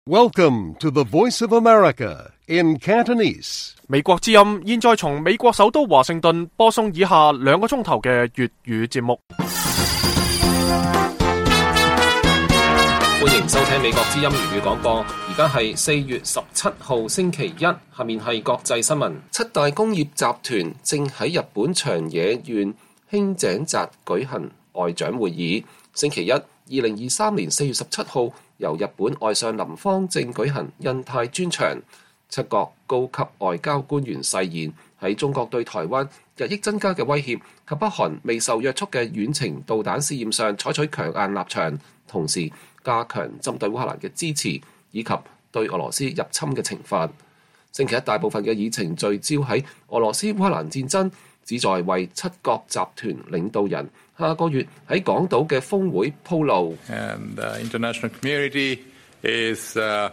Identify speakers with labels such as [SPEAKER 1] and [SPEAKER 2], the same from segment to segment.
[SPEAKER 1] Welcome to the Voice of America in Cantonese.
[SPEAKER 2] 美國之音現在從美國首都華盛頓播送以下2個鐘頭嘅粵語節目。
[SPEAKER 3] 歡迎收聽美國之音粵語廣播。而家係4月17號星期一，下面係國際新聞。7大工業集團正喺日本長野縣輕井澤舉行外長會議。星期一，2023年4月17號，由日本外相林芳正舉行印太專場。7國高級外交官員誓言喺中國對台灣日益增加嘅威脅及北韓未受約束嘅遠程導彈試驗上採取強硬立場，同時加強針對烏克蘭嘅支持，以及對俄羅斯入侵嘅懲罰。星期一大部分嘅議程聚焦喺俄羅斯烏克蘭戰爭，旨在為7國集團領導人下個月喺港島嘅峰會鋪路。
[SPEAKER 4] And the international community is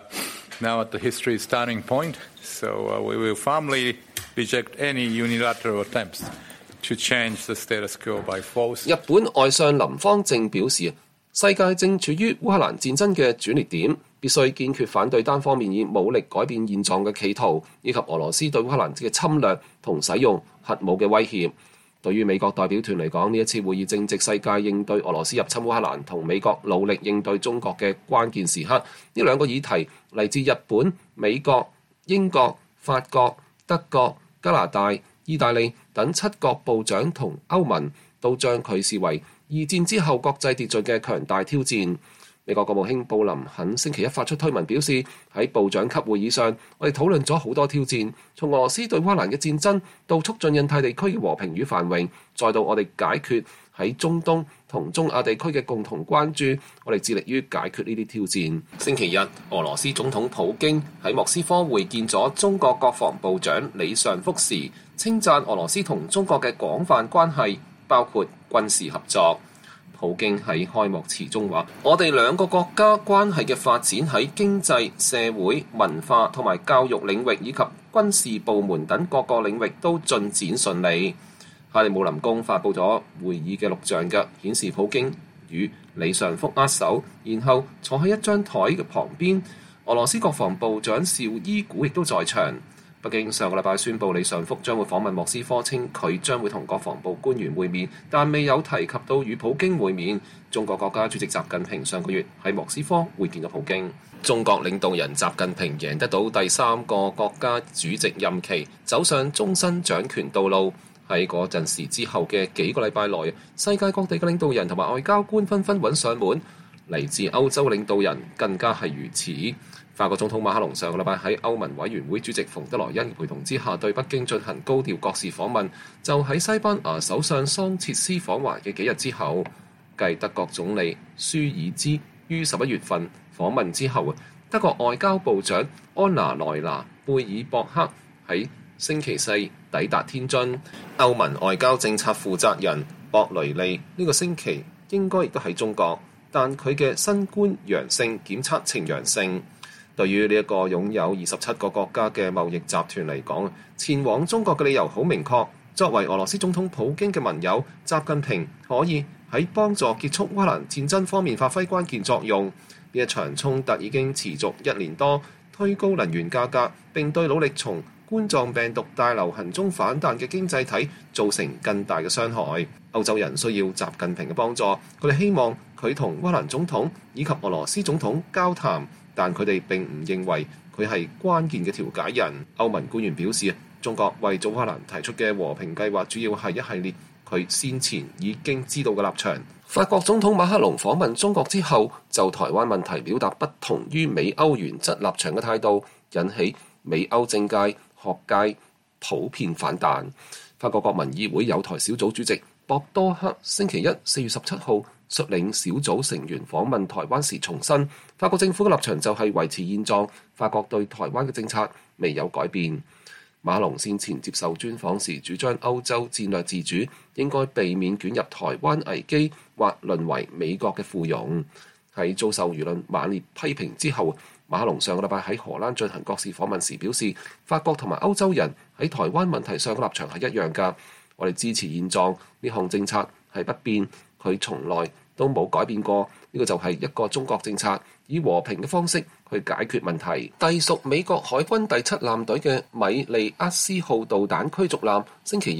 [SPEAKER 4] now at the history starting point, so we will firmly reject any unilateral attempts to change the status quo by force.
[SPEAKER 3] 日本外相林芳正表示，世界正處於烏克蘭戰爭嘅轉捩點，必須堅決反對單方面以武力改變現狀嘅企圖，以及俄羅斯對烏克蘭嘅侵略同使用核武嘅威脅。對於美國代表團嚟講，呢一次會議正值世界應對俄羅斯入侵烏克蘭同美國努力應對中國嘅關鍵時刻。呢兩個議題嚟自日本、美國、英國、法國、德國、加拿大、意大利等7國部長同歐盟都將佢視為二戰之後國際秩序嘅強大挑戰。美國國務卿布林肯星期一發出推文表示，喺部長級會議上，我哋討論咗好多挑戰，從俄羅斯對烏克蘭嘅戰爭到促進印太地區嘅和平與繁榮，再到我哋解決喺中東同中亞地區嘅共同關注，我哋致力於解決呢啲挑戰。星期日，俄羅斯總統普京喺莫斯科會見咗中國國防部長李尚福時，稱讚俄羅斯同中國嘅廣泛關係，包括軍事合作。普京喺開幕詞中話：我哋兩個國家關係嘅發展喺經濟、社會、文化同埋教育領域以及軍事部門等各個領域都進展順利。克里姆林宮發布咗會議嘅錄像嘅，顯示普京與李尚福握手，然後坐喺一張台嘅旁邊。俄羅斯國防部長紹伊古亦都在場。北京上個禮拜宣布李尚福將會訪問莫斯科，稱佢將會同國防部官員會面，但未有提及到與普京會面。中國國家主席習近平上個月喺莫斯科會見咗普京。中國領導人習近平贏得到第3個國家主席任期，走上終身掌權道路。喺嗰陣時之後嘅幾個禮拜內，世界各地嘅領導人同埋外交官紛紛揾上門，嚟自歐洲領導人更加係如此。法國總統馬克龍上個禮拜喺歐盟委員會主席馮德萊恩陪同之下對北京進行高調國事訪問，就喺西班牙首相桑切斯訪華嘅幾日之後，繼德國總理舒爾茲於11月份訪問之後，德國外交部長安娜萊拿貝爾博克喺星期四抵達天津。歐盟外交政策負責人博雷利呢個星期應該亦都喺中國，但佢嘅新冠陽性檢測呈陽性。對於呢一個擁有27個國家嘅貿易集團嚟講，前往中國嘅理由好明確。作為俄羅斯總統普京嘅盟友，習近平可以喺幫助結束烏克蘭戰爭方面發揮關鍵作用。呢一場衝突已經持續1年多，推高能源價格，並對努力從冠狀病毒大流行中反彈嘅經濟體造成更大嘅傷害。歐洲人需要習近平嘅幫助，佢哋希望佢同烏克蘭總統以及俄羅斯總統交談，但佢哋並唔認為佢係關鍵嘅調解人。歐盟官員表示，中國為烏克蘭提出嘅和平計劃主要係一系列佢先前已經知道嘅立場。法國總統馬克龍訪問中國之後，就台灣問題表達不同於美歐原則立場嘅態度，引起美歐政界、學界普遍反彈。法國國民議會友台小組主席博多克星期一4月17號率領小組成員訪問台灣時重申，法國政府嘅立場就係維持現狀，法國對台灣嘅政策未有改變。馬龍先前接受專訪時主張歐洲戰略自主，應該避免捲入台灣危機或淪為美國嘅附庸。喺遭受輿論猛烈批評之後，馬龍上個禮拜喺荷蘭進行國事訪問時表示，法國同埋歐洲人喺台灣問題上嘅立場係一樣㗎，我哋支持現狀，呢項政策係不變，佢從來都冇改變過，呢個就係一個中國政策， 以和平嘅方式去解決問題。隸屬美國海軍第7艦隊嘅米利厄斯號導彈驅逐艦星期日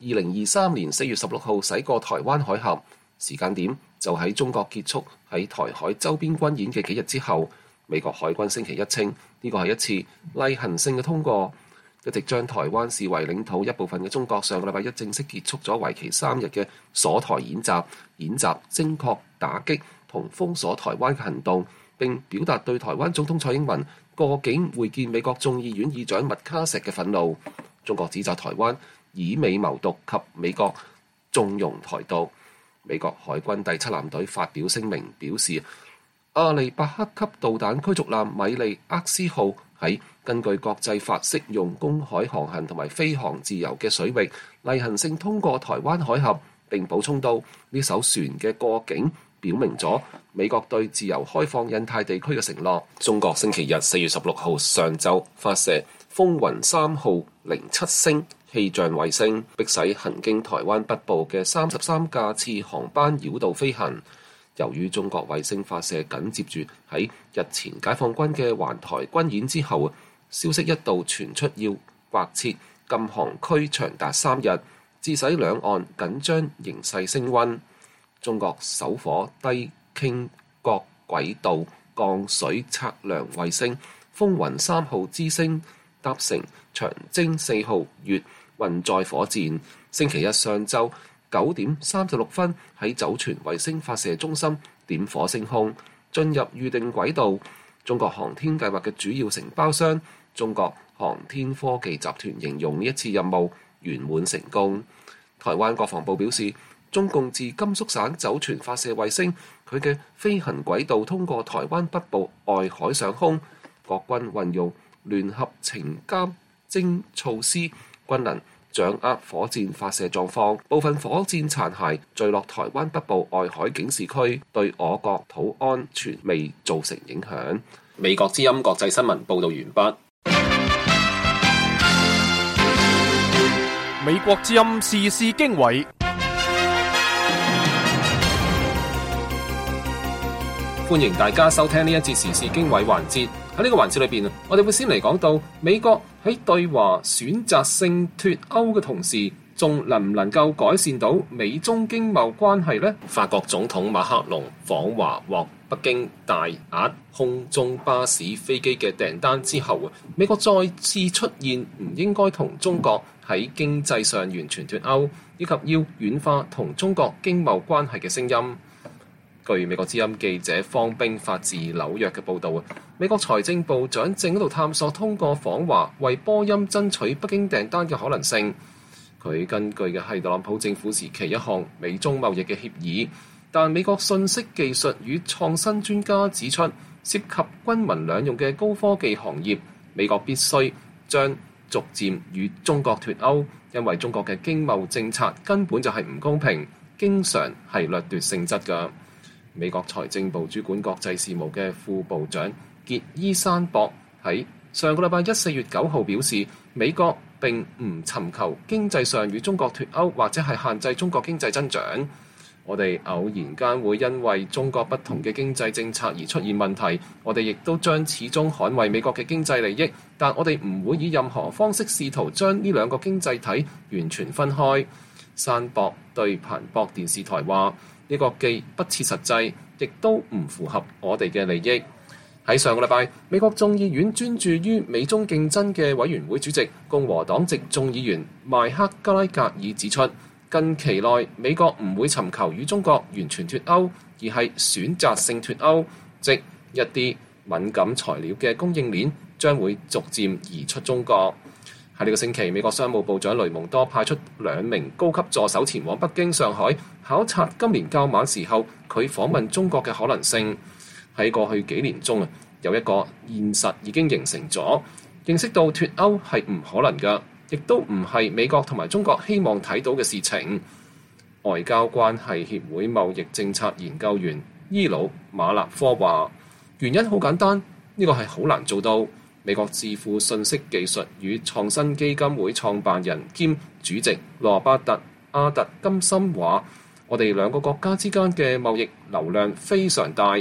[SPEAKER 3] 2023年4月16號駛過台灣海峽，時間點就喺中國結束喺台海周邊軍演嘅幾日之後。美國海軍星期一稱呢個係一次例行性嘅通過。一直將台灣視為領土一部分嘅中國，上個禮拜一正式結束咗為期3日嘅鎖台演習，演習精確打擊同封鎖台灣嘅行動，並表達對台灣總統蔡英文過境會見美國眾議院議長麥卡錫嘅憤怒。中國指責台灣以美謀獨及美國縱容台獨。美國海軍第7艦隊發表聲明表示，阿利伯克級導彈驅逐艦米利厄斯號喺根據國際法適用公海航行同埋飛航自由嘅水域例行性通過台灣海峽，並補充到呢艘船嘅過境表明咗美國對自由開放印太地區嘅承諾。中國星期日4月16號上晝發射風雲3號07星氣象衛星，迫使行經台灣北部嘅33架次航班繞道飛行。由於中國衛星發射緊接住喺日前解放軍嘅環台軍演之後，消息一度傳出要劃設禁航區長達3日，致使兩岸緊張形勢升溫。中國首顆低傾角軌道降水測量衛星風雲3號之星搭乘長征4號月運載火箭，星期一上晝9點36分喺酒泉衛星發射中心點火升空，進入預定軌道。中國航天計劃嘅主要承包商中國航天科技集團形容呢一次任務圓滿成功。台灣國防部表示，中共自甘肅省酒泉發射衛星，佢嘅飛行軌道通過台灣北部外海上空，國軍運用聯合情監偵措施，均能掌握火箭發射狀況，部分火箭殘骸墜落台灣北部外海警示區，對我國土安全未造成影響。美國之音國際新聞報道完畢。
[SPEAKER 2] 美國之音時事經緯，
[SPEAKER 3] 歡迎大家收聽呢一節時事經緯環節。喺呢個環節裏邊，我哋會先嚟講到美國喺對華選擇性脫歐嘅同時，仲能唔能夠改善到美中經貿關係呢？法國總統馬克龍訪華獲北京大額空中巴士飛機嘅訂單之後，美國再次出現唔應該同中國喺經濟上完全脫歐，以及要軟化同中國經貿關係嘅聲音。據美國之音記者方冰發自紐約嘅報導，美國財政部長正喺度探索通過訪華為波音爭取北京訂單嘅可能性。佢根據嘅係特朗普政府時期一項美中貿易嘅協議，但美國信息技術與創新專家指出，涉及軍民兩用嘅高科技行業，美國必須將逐漸與中國脫歐，因為中國嘅經貿政策根本就係唔公平，經常係掠奪性質㗎。美國財政部主管國際事務嘅副部長傑伊山博喺上個禮拜4月9號表示，美國並唔尋求經濟上與中國脫歐，或者係限制中國經濟增長。我哋偶然間會因為中國不同嘅經濟政策而出現問題，我哋亦都將始終捍衛美國嘅經濟利益，但我哋唔會以任何方式試圖將呢兩個經濟體完全分開。山博對彭博電視台話：呢個既不切實際，亦都唔符合我哋嘅利益。喺上個禮拜，美國眾議院專注於美中競爭嘅委員會主席共和黨籍眾議員邁克加拉格爾指出，近期內美國唔會尋求與中國完全脫歐，而係選擇性脫歐，即一啲敏感材料嘅供應鏈將會逐漸移出中國。喺呢個星期，美國商務部長雷蒙多派出2名高級助手前往北京、上海考察今年較晚時候佢訪問中國嘅可能性。喺過去幾年中有一個現實已經形成咗，認識到脫歐係唔可能㗎，亦都唔係美國同埋中國希望睇到嘅事情。外交關係協會貿易政策研究員伊魯馬納科話：原因好簡單，呢個係好難做到。美國智庫信息技術與創新基金會創辦人兼主席羅伯特·阿特金森話：我哋兩個國家之間嘅貿易流量非常大，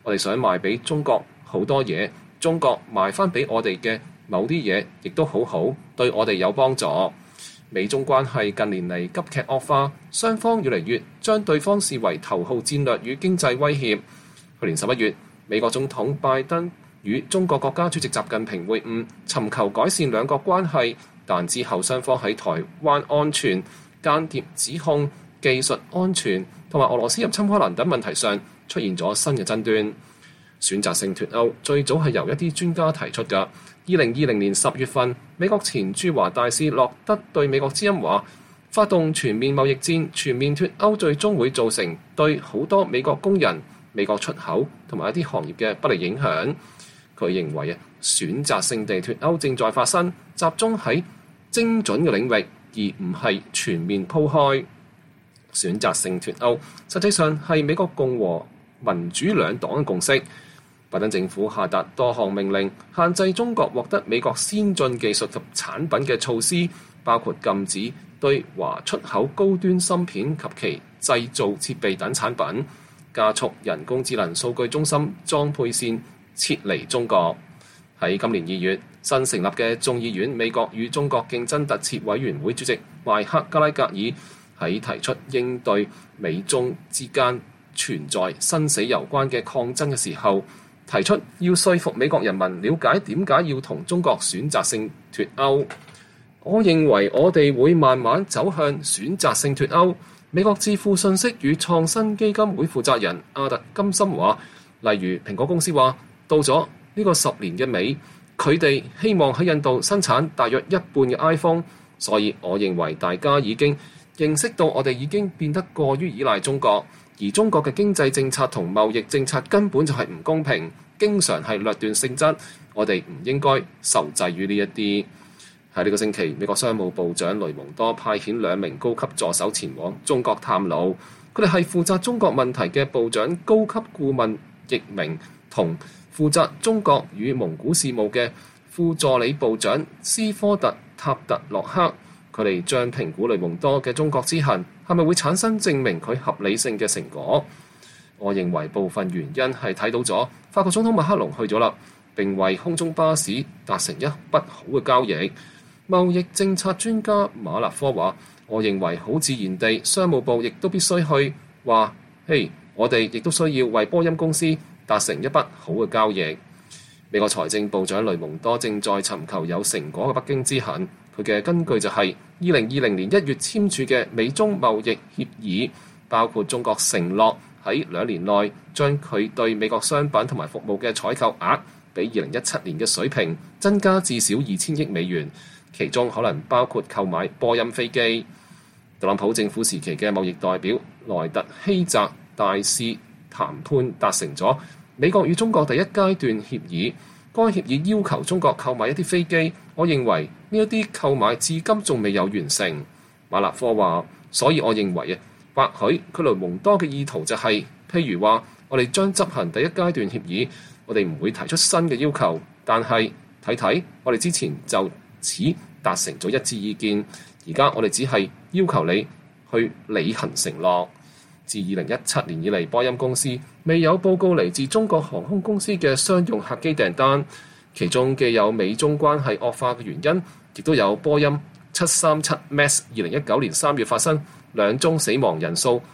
[SPEAKER 3] 我哋想賣俾中國好多嘢，中國賣翻俾我哋嘅某啲嘢，亦都好好，對我哋有幫助。美中關係近年嚟急劇惡化，雙方越嚟越將對方視為頭號戰略與經濟威脅。去年11月，美國總統拜登與中國國家主席習近平會晤，尋求改善兩國關係，但之後雙方喺台灣安全、間諜指控、技術安全同埋俄羅斯入侵烏克蘭等問題上出現咗新嘅爭端。選擇性脫歐最早係由一啲專家提出㗎。2020年10月份，美國前駐華大使洛德對美國之音話，發動全面貿易戰、全面脫歐最終會造成對好多美國工人、美國出口同埋一啲行業嘅不利影響。佢認為選擇性地脫歐正在發生，集中喺精準嘅領域，而唔係全面鋪開。選擇性脫歐實際上係美國共和民主兩黨嘅共識。拜登政府下達多項命令，限制中國獲得美國先進技術及產品嘅措施，包括禁止對華出口高端芯片及其製造設備等產品，加速人工智能數據中心裝配線撤離中國。喺今年2月，新成立嘅眾議院美國與中國競爭特設委員會主席邁克加拉格爾喺提出應對美中之間存在生死攸關嘅抗爭嘅時候，提出要說服美國人民了解點解要同中國選擇性脫歐。我認為我哋會慢慢走向選擇性脫歐。美國智庫信息與創新基金會負責人阿特金森話，例如蘋果公司話，到咗呢個10年嘅尾，佢哋希望喺印度生產大約一半嘅 iPhone， 所以我認為大家已經認識到我哋已經變得過於依賴中國，而中國嘅經濟政策同貿易政策根本就係唔公平，經常係掠奪性質，我哋唔應該受制於呢一啲。喺呢個星期，美國商務部長雷蒙多派遣2名高級助手前往中國探路，佢哋係負責中國問題嘅部長高級顧問易明同負責中國與蒙古事務嘅副助理部長斯科特塔特洛克。佢哋將評估雷蒙多嘅中國之行係咪會產生證明佢合理性嘅成果。我認為部分原因係睇到咗法國總統馬克龍去咗啦，並為空中巴士達成一筆好嘅交易。貿易政策專家馬勒科話，我認為好自然地，商務部亦都必須去話，嘿，我哋亦都需要為波音公司達成一筆好嘅交易。美國財政部長雷蒙多正在尋求有成果嘅北京之行，佢嘅根據就係2020年1月簽署嘅美中貿易協議，包括中國承諾喺2年內將佢對美國商品同埋服務嘅採購額比2017年嘅水平增加至少2000億美元，其中可能包括購買波音飛機。特朗普政府時期嘅貿易代表萊特希澤大使談判達成咗美國與中國第一階段協議，該協議要求中國購買一啲飛機，我認為呢一啲購買至今仲未有完成。馬勒科話，所以我認為或許佢雷蒙多嘅意圖就係，譬如話我哋將執行第一階段協議，我哋唔會提出新嘅要求，但係睇睇我哋之前就此達成咗一致意見，而家我哋只係要求你去履行承諾。自2017年以嚟，波音公司未有報告嚟自中國航空公司嘅商用客機訂單，其中既有美中關係惡化嘅原因，亦都有波音737 MAX 2019年3月發生2宗死亡人數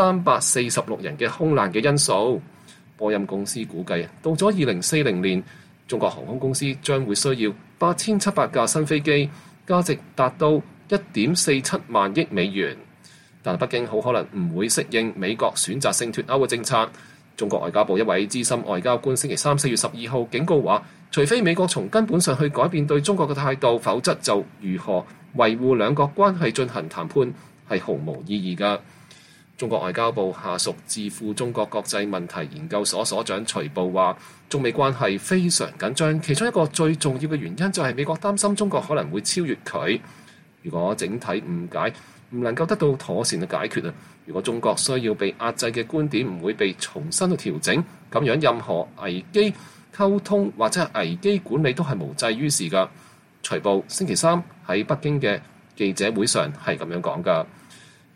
[SPEAKER 3] 346人嘅空難嘅因素。波音公司估計，到咗2040年，中國航空公司將會需要8700架新飛機，價值達到1.47萬億美元。但北京好可能唔會適應美國選擇性脫歐嘅政策。中國外交部一位資深外交官星期3 4月12號警告話，除非美國從根本上去改變對中國嘅態度，否則就如何維護兩國關係進行談判係毫無意義㗎。中國外交部下屬智庫中國國際問題研究所所長徐步話，中美關係非常緊張，其中一個最重要嘅原因就係美國擔心中國可能會超越佢。如果整體誤解唔能夠得到妥善嘅解決啊！如果中國需要被壓制嘅觀點唔會被重新去調整，咁樣任何危機溝通或者係危機管理都係無濟於事㗎。徐步星期3喺北京嘅記者會上係咁樣講㗎。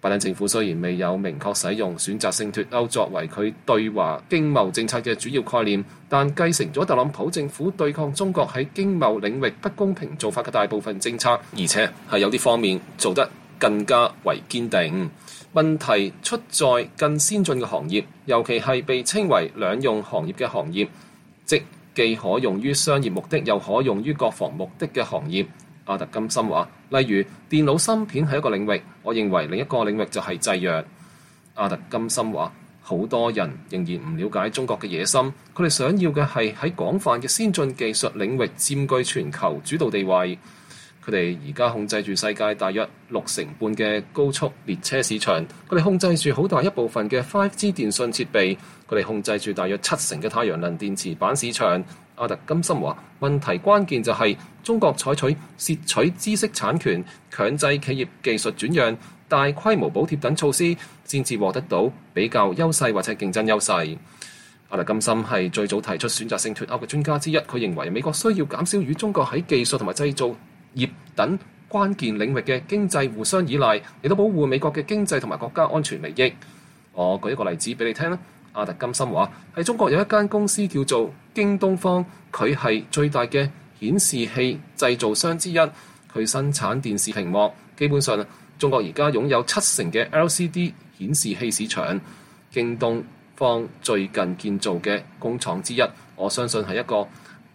[SPEAKER 3] 拜登政府雖然未有明確使用選擇性脫歐作為佢對華經貿政策嘅主要概念，但繼承咗特朗普政府對抗中國喺經貿領域不公平做法嘅大部分政策，而且係有啲方面做得更加為堅定。問題出在更先進嘅行業，尤其係被稱為兩用行業嘅行業，即既可用於商業目的又可用於國防目的嘅行業。阿特金森話，例如電腦芯片係一個領域，我認為另一個領域就係製藥。阿特金森話，好多人仍然唔了解中國嘅野心，佢哋想要嘅係喺廣泛嘅先進技術領域佔據全球主導地位。佢哋而家控制住世界大約60%嘅高速列車市場，佢哋控制住好大一部分嘅 5G 電信設備，佢哋控制住大約70%嘅太陽能電池板市場。阿特金森話，問題關鍵就係中國採取竊取知識產權、強制企業技術轉讓、大規模補貼等措施，先至獲得到比較優勢或者競爭優勢。阿特金森係最早提出選擇性脫歐嘅專家之一，佢認為美國需要減少與中國喺技術同埋製造業等關鍵領域嘅經濟互相依賴，嚟到保護美國嘅經濟同埋國家安全利益。我舉一個例子俾你聽啦。阿特金森話，喺中國有一間公司叫做京東方，佢係最大嘅顯示器製造商之一，佢生產電視屏幕。基本上中國而家擁有70%嘅 LCD 顯示器市場。京東方最近建造嘅工廠之一，我相信係一個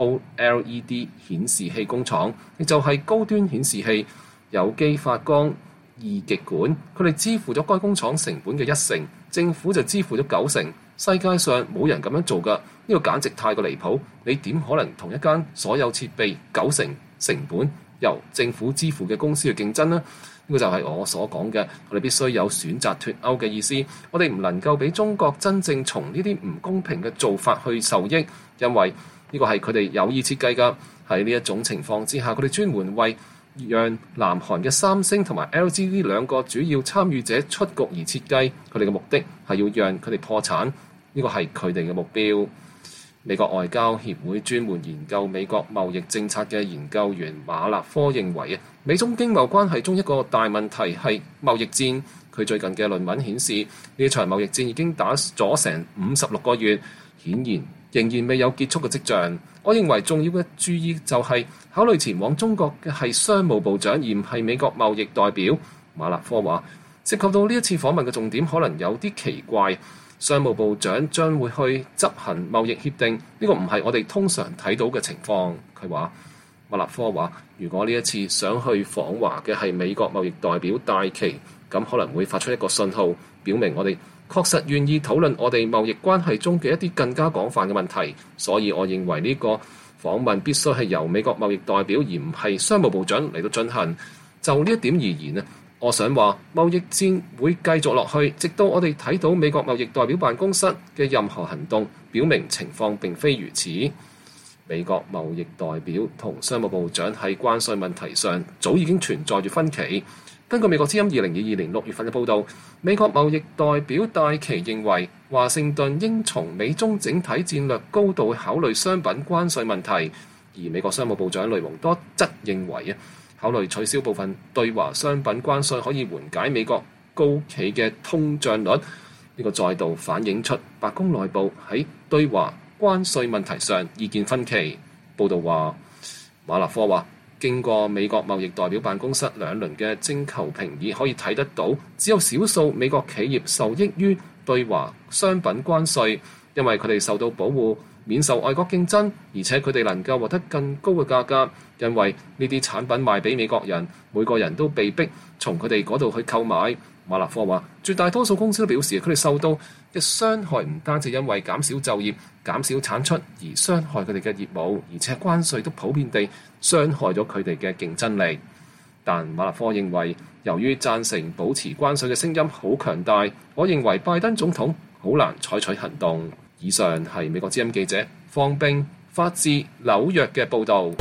[SPEAKER 3] OLED 顯示器工廠，亦就係高端顯示器有機發光二極管。佢哋支付咗該工廠成本嘅1成，政府就支付咗9成。世界上冇人咁樣做㗎，呢個簡直太過離譜。你點可能同一間所有設備9成成本由政府支付嘅公司去競爭呢？呢個就係我所講嘅，我哋必須有選擇脫歐嘅意思。我哋唔能夠俾中國真正從呢啲唔公平嘅做法去受益，因為呢個係佢哋有意設計㗎。喺呢一種情況之下，佢哋專門為讓南韓嘅三星同埋 LG 呢兩個主要參與者出局而設計，佢哋嘅目的係要讓佢哋破產，呢個係佢哋嘅目標。美國外交協會專門研究美國貿易政策嘅研究員馬勒科認為美中經貿關係中一個大問題係貿易戰。佢最近嘅論文顯示，呢場貿易戰已經打咗成56個月，顯然仍然未有結束嘅跡象。我認為重要嘅注意就係考慮前往中國嘅係商務部長，而唔係美國貿易代表。馬勒科話，涉及到呢一次訪問嘅重點可能有啲奇怪。商務部長將會去執行貿易協定，呢個唔係我哋通常睇到嘅情況。佢話，馬勒科話，如果呢一次想去訪華嘅係美國貿易代表戴琪，咁可能會發出一個信號，表明我哋確實願意討論我哋貿易關係中嘅一啲更加廣泛嘅問題。所以我認為呢個訪問必須係由美國貿易代表而唔係商務部長嚟到進行。就呢一點而言我想話貿易戰會繼續落去，直到我哋睇到美國貿易代表辦公室嘅任何行動表明情況並非如此。美國貿易代表同商務部長喺關稅問題上早已經存在住分歧。根據美國之音2022年6月份嘅報導，美國貿易代表戴琪認為華盛頓應從美中整體戰略高度考慮商品關稅問題，而美國商務部長雷蒙多則認為考慮取消部分對華商品關稅可以緩解美國高企嘅通脹率。呢個再度反映出白宮內部喺對華關稅問題上意見分歧。報導話，馬勒科話，經過美國貿易代表辦公室2輪嘅徵求評議，可以睇得到只有少數美國企業受益於對華商品關稅，因為佢哋受到保護，免受外國競爭，而且佢哋能夠獲得更高嘅價格，因為呢啲產品賣俾美國人，每個人都被逼從佢哋嗰度去購買。馬勒科話，絕大多數公司都表示佢哋受到嘅傷害唔單止因為減少就業、減少產出而傷害佢哋嘅業務，而且關稅都普遍地傷害咗佢哋嘅競爭力。但馬勒科認為，由於贊成保持關稅嘅聲音好強大，我認為拜登總統好難採取行動。以上係美國之音記者方冰發自紐約嘅報導。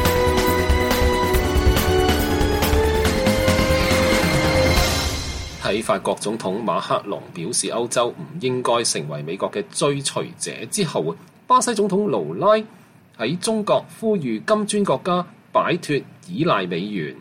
[SPEAKER 3] 喺法國總統馬克龍表示歐洲唔應該成為美國嘅追隨者之後，巴西總統盧拉喺中國呼籲金磚國家擺脫依賴美元。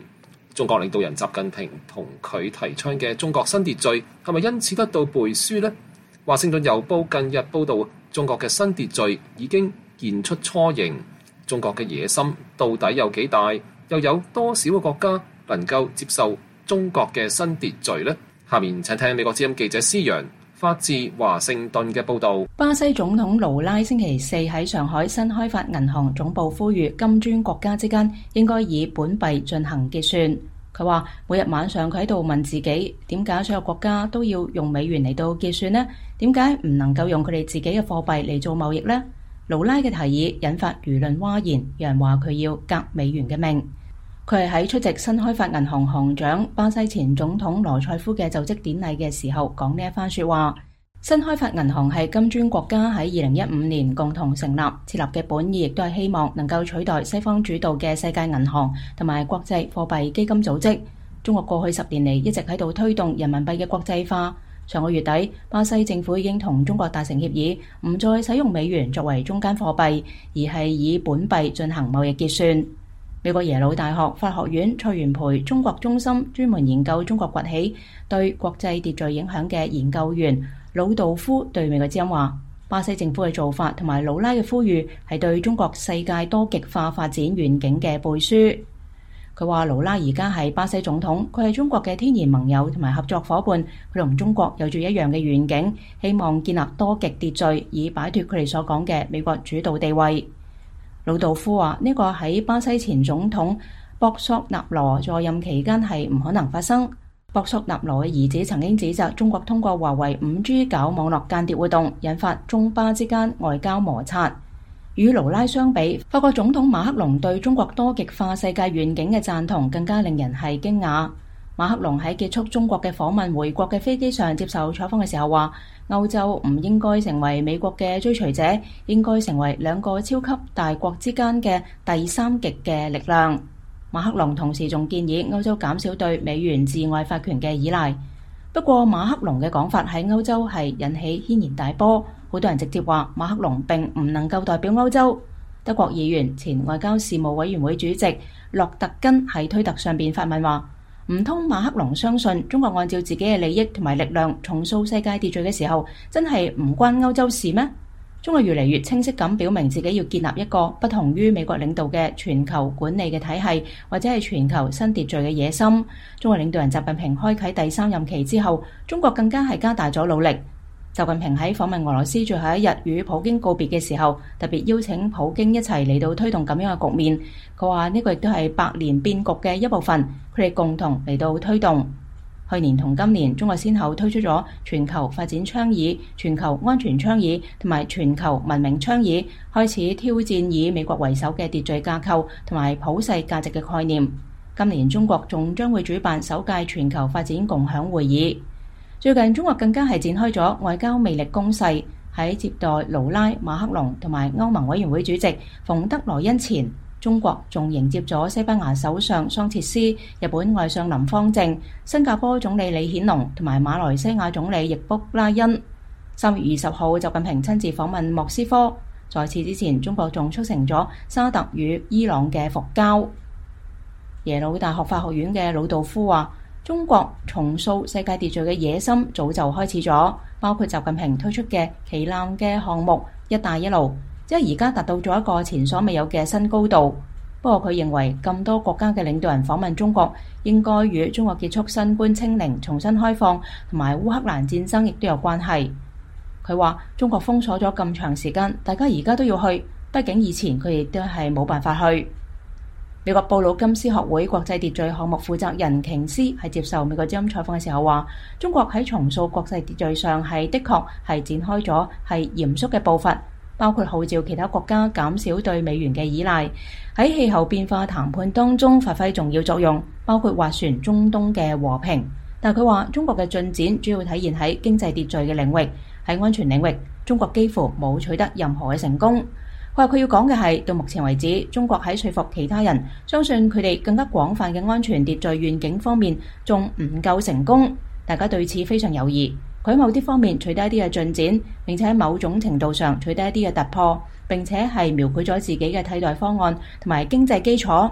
[SPEAKER 3] 中國領導人習近平同佢提倡嘅中國新秩序係咪因此得到背書呢？華盛頓郵報近日報導，中國嘅新秩序已經現出雛形。中國嘅野心到底有幾大？又有多少個國家能夠接受中國嘅新秩序呢？下面請聽美國之音記者施洋發自華盛頓嘅報導。
[SPEAKER 5] 巴西總統盧拉星期四喺上海新開發銀行總部呼籲金磚國家之間應該以本幣進行結算。佢話每日晚上佢喺度問自己，點解所有國家都要用美元嚟到結算呢？點解唔能夠用佢哋自己嘅貨幣嚟做貿易呢？盧拉嘅提議引發輿論譁然，有人話佢要革美元嘅命。佢係喺出席新開發銀行行長巴西前總統羅塞夫嘅就職典禮嘅時候講呢一番說話。新開發銀行係金磚國家喺2015年共同成立，設立嘅本意亦都係希望能夠取代西方主導嘅世界銀行同埋國際貨幣基金組織。中國過去10年嚟一直喺度推動人民幣嘅國際化。上個月底，巴西政府已經同中國達成協議，唔再使用美元作為中間貨幣，而係以本幣進行貿易結算。美國耶魯大學法學院蔡元培中國中心專門研究中國崛起對國際秩序影響嘅研究員魯道夫對美國之音話，巴西政府嘅做法同埋盧拉嘅呼籲係對中國世界多極化發展願景嘅背書。佢話盧拉而家係巴西總統，佢係中國嘅天然盟友同埋合作夥伴，佢同中國有住一樣嘅願景，希望建立多極秩序，以擺脫佢哋所講嘅美國主導地位。魯道夫話呢個喺巴西前總統博索納羅在任期間係唔可能發生。博索納羅嘅兒子曾經指責中國通過華為 5G 搞網絡間諜活動，引發中巴之間外交摩擦。與盧拉相比，法國總統馬克龍對中國多極化世界願景嘅贊同更加令人係驚訝。馬克龍喺結束中國嘅訪問回國嘅飛機上接受採訪嘅時候話，歐洲唔應該成為美國嘅追隨者，應該成為兩個超級大國之間嘅第三極嘅力量。馬克龍同時仲建議歐洲減少對美元治外法權嘅依賴。不過馬克龍嘅講法喺歐洲係引起軒然大波，好多人直接話馬克龍並唔能夠代表歐洲。德國議員前外交事務委員會主席洛特根喺推特上邊發問話，唔通馬克龍相信中國按照自己嘅利益同埋力量重塑世界秩序嘅時候，真係唔關歐洲事咩？中國越嚟越清晰咁表明自己要建立一個不同於美國領導嘅全球管理嘅體系，或者係全球新秩序嘅野心。中國領導人習近平開啟第3任期之後，中國更加係加大咗努力。習近平喺訪問俄羅斯最後一日與普京告別嘅時候，特別邀請普京一齊嚟到推動咁樣嘅局面。佢話呢個亦都係百年變局嘅一部分，佢哋共同嚟到推動。去年同今年，中國先後推出咗全球發展倡議、全球安全倡議同埋全球文明倡議，開始挑戰以美國為首嘅秩序架構同埋普世價值嘅概念。今年中國仲將會主辦首屆全球發展共享會議。最近中國更加係展開咗外交魅力攻勢，喺接待盧拉、馬克龍同埋歐盟委員會主席馮德萊恩前，中國仲迎接咗西班牙首相桑切斯、日本外相林芳正、新加坡總理李顯龍同埋馬來西亞總理易卜拉欣。3月20號，習近平親自訪問莫斯科。在此之前，中國仲促成咗沙特與伊朗嘅復交。耶魯大學法學院嘅魯道夫話，中國重塑世界秩序嘅野心早就開始咗，包括習近平推出嘅旗艦嘅項目一帶一路，即係而家達到咗一個前所未有嘅新高度。不過佢認為咁多國家嘅領導人訪問中國，應該與中國結束新冠清零、重新開放同埋烏克蘭戰爭亦都有關係。佢話中國封鎖咗咁長時間，大家而家都要去，畢竟以前佢哋都係冇辦法去。美國布魯金斯學會國際秩序項目負責人瓊斯喺接受美國之音採訪嘅時候話，中國喺重塑國際秩序上係的確係展開咗係嚴肅嘅步伐，包括號召其他國家減少對美元嘅依賴，喺氣候變化談判當中發揮重要作用，包括斡旋中東嘅和平。但佢話中國嘅進展主要體現喺經濟秩序嘅領域，喺安全領域，中國幾乎冇取得任何嘅成功。佢話佢要講嘅係，到目前為止，中國喺說服其他人相信佢哋更加廣泛嘅安全秩序願景方面仲唔夠成功，大家對此非常猶豫。佢喺某啲方面取得一啲嘅進展，並且喺某種程度上取得一啲嘅突破，並且係描繪咗自己嘅替代方案同埋經濟基礎。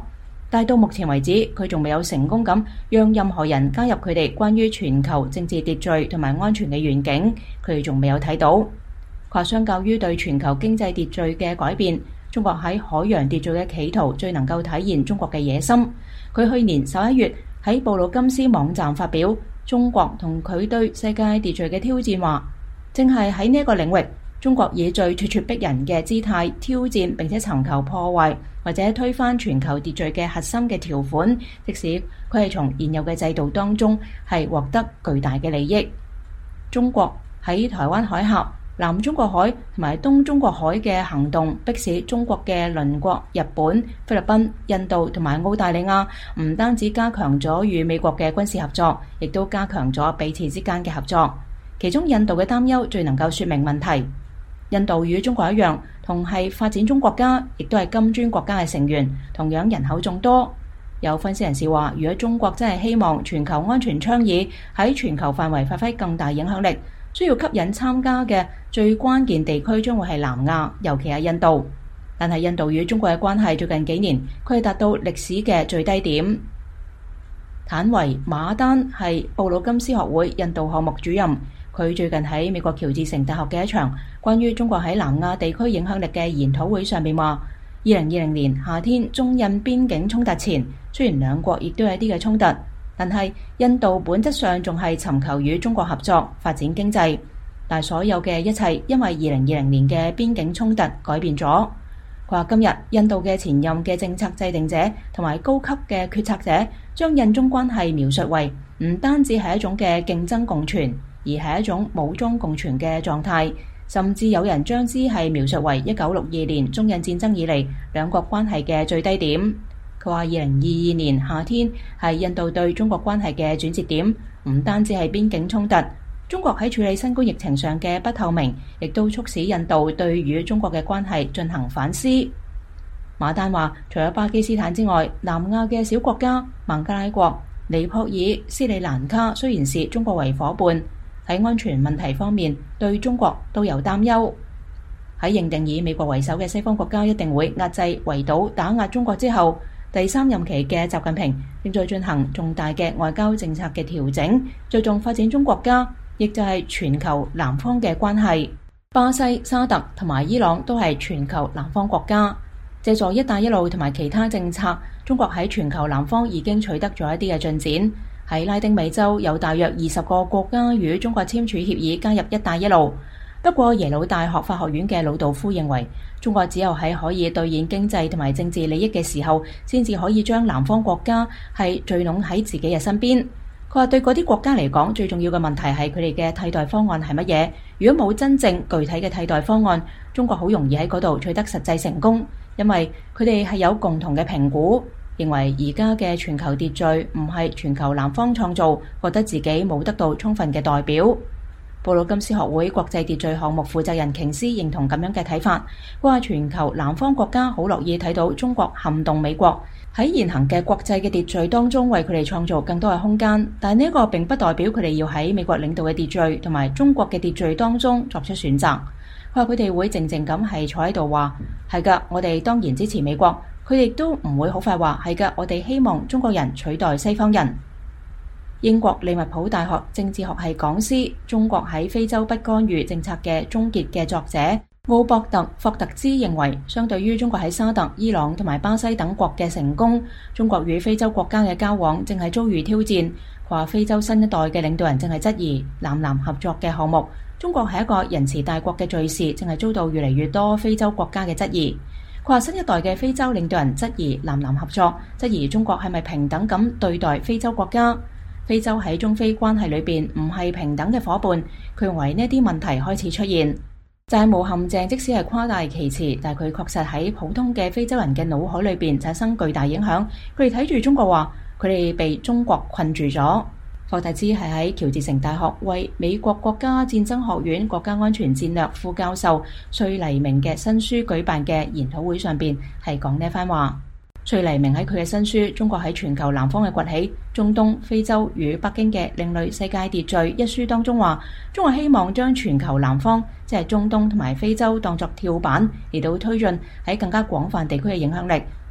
[SPEAKER 5] 但到目前為止，佢仲未有成功咁讓任何人加入佢哋關於全球政治秩序同埋安全嘅願景，佢哋仲未有睇到。佢話相較於對全球經濟秩序嘅改變，中國喺海洋秩序嘅企圖最能夠體現中國嘅野心。佢去年11月喺布魯金斯網站發表中國同佢對世界秩序嘅挑戰話，正係喺呢一個領域，中國以最咄咄逼人嘅姿態挑戰並且尋求破壞或者推翻全球秩序嘅核心嘅條款，即使佢係從現有嘅制度當中係獲得巨大嘅利益。中國喺台灣海峽、南中國海同埋東中國海嘅行動，迫使中國嘅鄰國日本、菲律賓、印度同埋澳大利亞唔單止加強咗與美國嘅軍事合作，亦都加強咗彼此之間嘅合作。其中印度嘅擔憂最能夠說明問題。印度與中國一樣，同係發展中國家，亦都係金磚國家嘅成員，同樣人口眾多。有分析人士話，如果中國真係希望全球安全倡議喺全球範圍發揮更大影響力，需要吸引參加嘅最關鍵地區將會係南亞，尤其係印度。但係印度與中國嘅關係最近幾年，佢係達到歷史嘅最低點。坦維馬丹係布魯金斯學會印度項目主任。佢最近喺美國喬治城大學嘅一場關於中國喺南亞地區影響力嘅研討會上面話，2020年夏天中印邊境衝突前，雖然兩國亦都有一啲嘅衝突，但係印度本質上仲係尋求與中國合作發展經濟。但所有嘅一切因為2020年嘅邊境衝突改變咗。佢話今日印度嘅前任嘅政策制定者同埋高級嘅決策者將印中關係描述為唔單止係一種嘅競爭共存，而係一種武裝共存嘅狀態，甚至有人將之係描述為1962年中印戰爭以嚟兩國關係嘅最低點。佢話2022年夏天係印度對中國關係嘅轉折點，唔單止係邊境衝突，中國喺處理新冠疫情上嘅不透明，亦都促使印度對與中國嘅關係進行反思。馬丹話，除咗巴基斯坦之外，南亞嘅小國家孟加拉國、尼泊爾、斯里蘭卡雖然視中國為夥伴，喺安全問題方面對中國都有擔憂。喺認定以美國為首嘅西方國家一定會壓制、圍堵、打壓中國之後，第三任期嘅習近平正在進行重大嘅外交政策嘅調整，着重發展中國家，亦就係全球南方嘅關係。巴西、沙特同埋伊朗都係全球南方國家，借助一帶一路同埋其他政策，中國喺全球南方已經取得咗一啲嘅進展。喺拉丁美洲有大約20個國家與中國簽署協議加入一帶一路。不過耶魯大學法學院嘅魯道夫認為，中國只有喺可以兌現經濟同埋政治利益嘅時候，先至可以將南方國家係聚攏喺自己嘅身邊。佢話對嗰啲國家嚟講，最重要嘅問題係佢哋嘅替代方案係乜嘢。如果冇真正具體嘅替代方案，中國好容易喺嗰度取得實際成功，因為佢哋係有共同嘅評估，認為而家嘅全球秩序唔係全球南方創造，覺得自己冇得到充分嘅代表。布魯金斯學會國際秩序項目負責人瓊斯認同咁樣嘅睇法，佢話全球南方國家好樂意睇到中國撼動美國，喺現行嘅國際嘅秩序當中為佢哋創造更多嘅空間，但係呢個並不代表佢哋要喺美國領導嘅秩序同埋中國嘅秩序當中作出選擇。佢話佢哋會靜靜咁係坐喺度話，係㗎，我哋當然支持美國。佢哋都唔會好快話，係㗎，我哋希望中國人取代西方人。英國利物浦大學政治學系講師、中國喺非洲不干預政策嘅終結嘅作者奧博特·霍特茲認為，相對於中國喺沙特、伊朗同埋巴西等國嘅成功，中國與非洲國家嘅交往正係遭遇挑戰。話非洲新一代嘅領導人正係質疑南南合作嘅項目，中國係一個仁慈大國嘅敘事，正係遭到越嚟越多非洲國家嘅質疑。佢話新一代嘅非洲領導人質疑南南合作，質疑中國係咪平等咁對待非洲國家。非洲喺中非關係裏邊唔係平等嘅夥伴，佢認為呢啲問題開始出現。債務陷阱即使係誇大其詞，但係佢確實喺普通嘅非洲人嘅腦海裏邊產生巨大影響。佢哋睇住中國話，佢哋被中國困住咗。霍特茲係喺喬治城大學為美國國家戰爭學院國家安全戰略副教授瑞黎明嘅新書舉辦嘅研討會上邊係講呢番話。瑞黎明喺佢嘅新書《中國喺全球南方嘅崛起：中東、非洲與北京嘅另類世界秩序》一書當中話，中國希望將全球南方，即係中東同埋非洲當作跳板嚟到推進喺更加廣泛地區嘅影響力。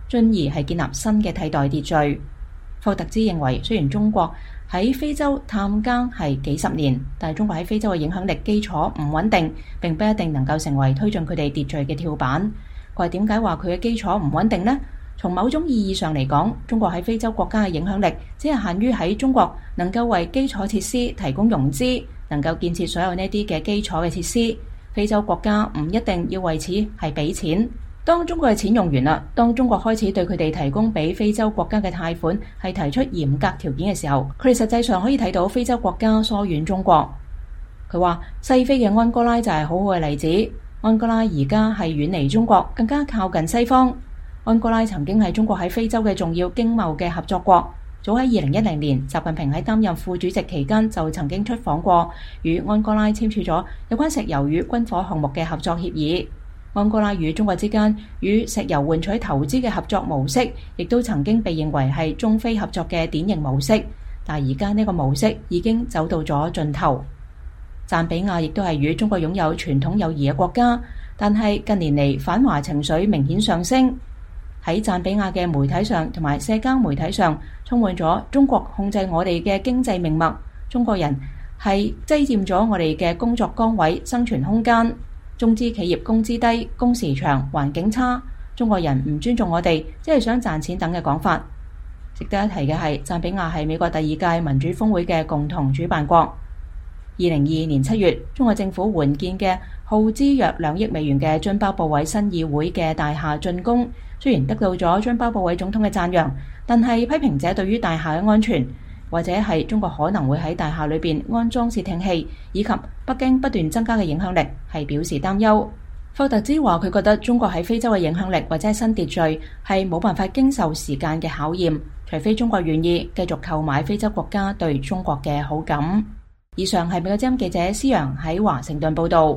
[SPEAKER 5] 進而係建立新嘅替代秩序。霍特茲認為，雖然中國喺非洲探監係幾十年，但係中國喺非洲嘅影響力基礎唔穩定，並不一定能夠成為推進佢哋秩序嘅跳板。佢話點解話佢嘅基礎唔穩定呢？從某種意義上嚟講，中國喺非洲國家嘅影響力只係限於喺中國能夠為基礎設施提供融資，能夠建設所有呢啲嘅基礎嘅設施。非洲國家唔一定要為此係俾錢。當中國嘅錢用完啦，當中國開始對佢哋提供俾非洲國家嘅貸款係提出嚴格條件嘅時候，佢哋實際上可以睇到非洲國家疏遠中國。佢話西非嘅安哥拉就係好好嘅例子。安哥拉而家係遠離中國，更加靠近西方。安哥拉曾經係中國喺非洲嘅重要經貿嘅合作國。早喺2010年，習近平喺擔任副主席期間就曾經出訪過，與安哥拉簽署咗有關石油與軍火項目嘅合作協議。安哥拉與中國之間與石油換取投資嘅合作模式，亦都曾經被認為係中非合作嘅典型模式。但係而家呢個模式已經走到咗盡頭。贊比亞亦都係與中國擁有傳統友誼嘅國家，但係近年嚟反華情緒明顯上升。喺贊比亞嘅媒體上同埋社交媒體上，充滿咗中國控制我哋嘅經濟命脈，中國人係擠佔咗我哋嘅工作崗位、生存空間，中資企業工資低、工時長、環境差，中國人唔尊重我哋，即係想賺錢等嘅講法。值得一提嘅係，贊比亞係美國第2屆民主峰會嘅共同主辦國。2022年7月，中國政府援建嘅耗資約2億美元嘅津巴布韋新議會嘅大廈竣工，雖然得到咗津巴布韋總統嘅讚揚，但係批評者對於大廈嘅安全，或者係中國可能會喺大廈裏邊安裝竊聽器，以及北京不斷增加嘅影響力，係表示擔憂。霍特茲話佢覺得中國喺非洲嘅影響力或者係新秩序係冇辦法經受時間嘅考驗，除非中國願意繼續購買非洲國家對中國嘅好感。以上係美國之音記者施洋喺華盛頓報道。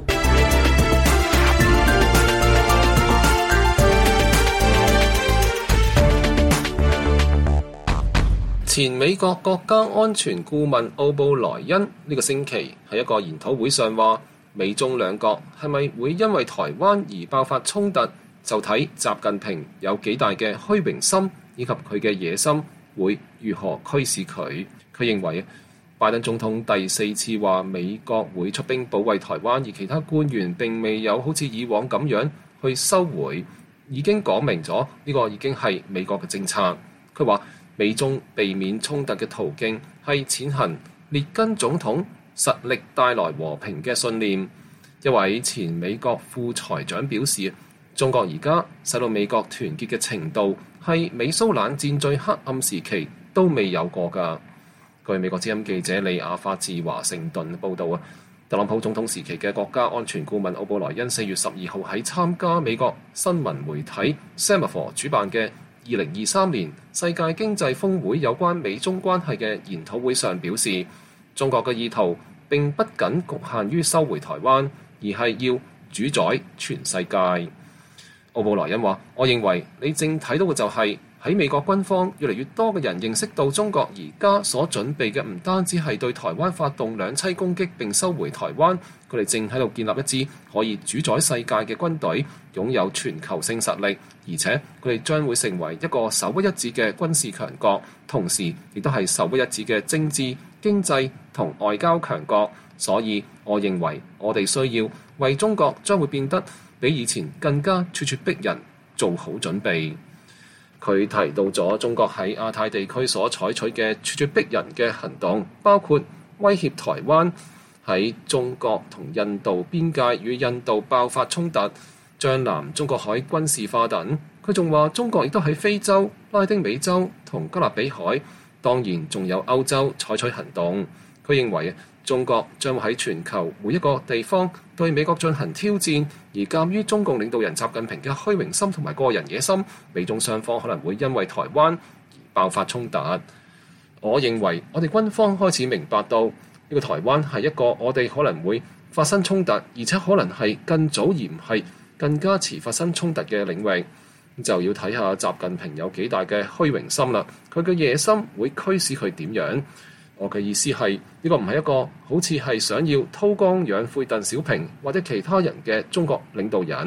[SPEAKER 3] 前美國國家安全顧問奧布萊恩呢個星期喺一個研討會上話，美中兩國係咪會因為台灣而爆發衝突，就睇習近平有幾大嘅虛榮心以及佢嘅野心會如何驅使佢。佢認為拜登總統第4次話美國會出兵保衛台灣，而其他官員並未有好似以往咁樣去收回，已經講明咗呢個已經係美國嘅政策。佢話美中避免衝突嘅途徑係踐行列根總統實力帶來和平嘅信念。一位前美國副財長表示，中國而家使到美國團結嘅程度係美蘇冷戰最黑暗時期都未有過㗎。據美國之音記者李亞發自華盛頓報導，特朗普總統時期嘅國家安全顧問奧布萊恩4月12號喺參加美國新聞媒體 Semaphore 主辦嘅2023年世界經濟峰會有關美中關係嘅研討會上表示，中國嘅意圖並不僅局限於收回台灣，而係要主宰全世界。奧布萊恩話：我認為你正睇到嘅就係喺美國軍方越嚟越多嘅人認識到中國而家所準備嘅唔單止係對台灣發動兩棲攻擊並收回台灣，佢哋正喺度建立一支可以主宰世界嘅軍隊，擁有全球性實力，而且佢哋將會成為一個首屈一指嘅軍事強國，同時亦都係首屈一指嘅政治、經濟同外交強國。所以我認為我哋需要為中國將會變得比以前更加咄咄逼人做好準備。佢提到咗中國喺亞太地區所採取嘅咄咄逼人嘅行動，包括威脅台灣，喺中國同印度邊界與印度爆發衝突，將南中國海軍事化等。佢仲話中國亦都喺非洲、拉丁美洲同加勒比海，當然仲有歐洲採取行動。佢認為中國將會喺全球每一個地方對美國進行挑戰，而鑑於中共領導人習近平嘅虛榮心同埋個人野心，美中雙方可能會因為台灣而爆發衝突。我認為我哋軍方開始明白到呢個台灣係一個我哋可能會發生衝突，而且可能係更早而唔係更加遲發生衝突嘅領域。就要睇下習近平有幾大嘅虛榮心啦，佢嘅野心會驅使佢點樣。我嘅意思係呢個唔係一個好似係想要韜光養晦鄧小平或者其他人嘅中國領導人，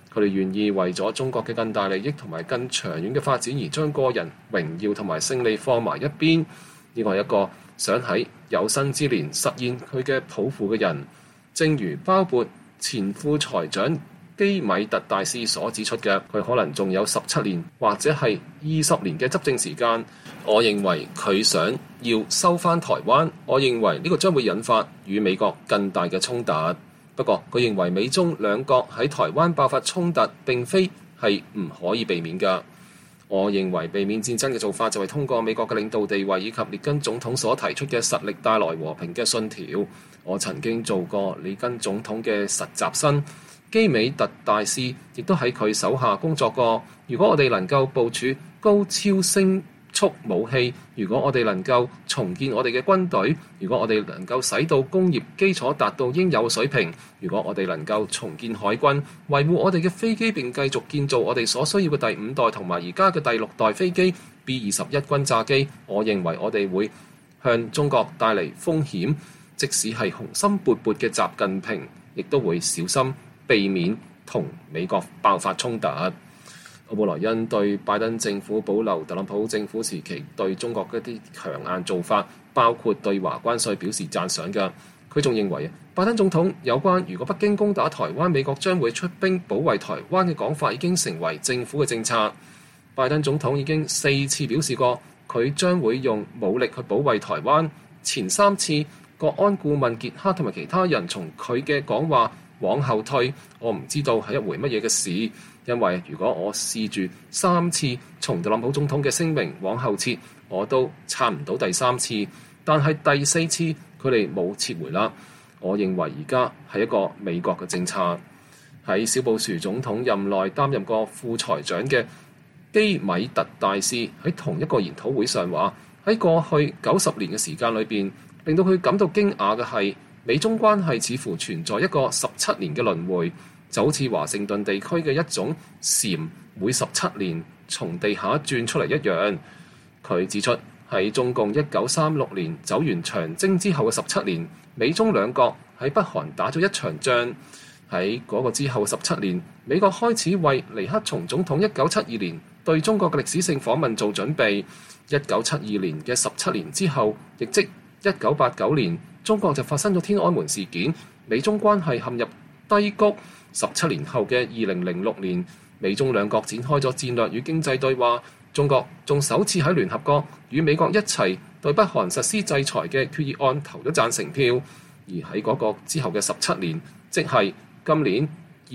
[SPEAKER 3] 佢哋願意為咗中國嘅更大利益同埋更長遠嘅發展而將個人榮耀同埋勝利放埋一邊。呢個係一個想喺有生之年實現佢嘅抱負嘅人，正如鮑勃前副財長基米特大使所指出嘅，佢可能仲有17年或者係20年嘅執政時間。我認為佢想要收返台灣，我認為呢個將會引發與美國更大嘅衝突。不過佢認為美中兩國喺台灣爆發衝突並非係唔可以避免㗎。我認為避免戰爭嘅做法就係通過美國嘅領導地位以及列根總統所提出嘅實力帶來和平嘅信條。我曾經做過列根總統嘅實習生，基米特大使亦都喺佢手下工作過。如果我哋能夠部署高超聲速武器，如果我哋能夠重建我哋嘅軍隊，如果我哋能夠使到工業基礎達到應有水平，如果我哋能夠重建海軍，維護我哋嘅飛機並繼續建造我哋所需要嘅第5代同埋而家嘅第6代飛機 B-21轟炸機，我認為我哋會向中國帶嚟風險。即使係雄心勃勃嘅習近平，亦都會小心避免同美國爆發衝突。奧布萊恩對拜登政府保留特朗普政府時期對中國一啲強硬做法，包括對華關稅表示讚賞嘅。佢仲認為拜登總統有關如果北京攻打台灣，美國將會出兵保衛台灣嘅講法已經成為政府嘅政策。拜登總統已經4次表示過，佢將會用武力去保衛台灣。前3次國安顧問傑克同埋其他人從佢嘅講話往後退，我唔知道係一回乜嘢嘅事，因為如果我試住3次從特朗普總統嘅聲明往後撤，我都撐唔到第3次。但係第4次佢哋冇撤回啦。我認為而家係一個美國嘅政策。喺小布殊總統任內擔任過副財長嘅基米特大使喺同一個研討會上話，喺過去90年嘅時間裏邊，令到佢感到驚訝嘅係，美中關係似乎存在一個17年嘅輪迴，就好似華盛頓地區嘅一種蟬每17年從地下轉出嚟一樣。佢指出，喺中共1936年走完長征之後嘅17年，美中兩國喺北韓打咗一場仗。喺嗰個之後17年，美國開始為尼克松總統1972年對中國嘅歷史性訪問做準備。1972年嘅17年之後，亦即1989年，中國就發生咗天安門事件，美中關係陷入低谷。17年後嘅2006年，美中兩國展開咗戰略與經濟對話，中國仲首次喺聯合國與美國一齊對北韓實施制裁嘅決議案投咗贊成票。而喺嗰個之後嘅17年，即係今年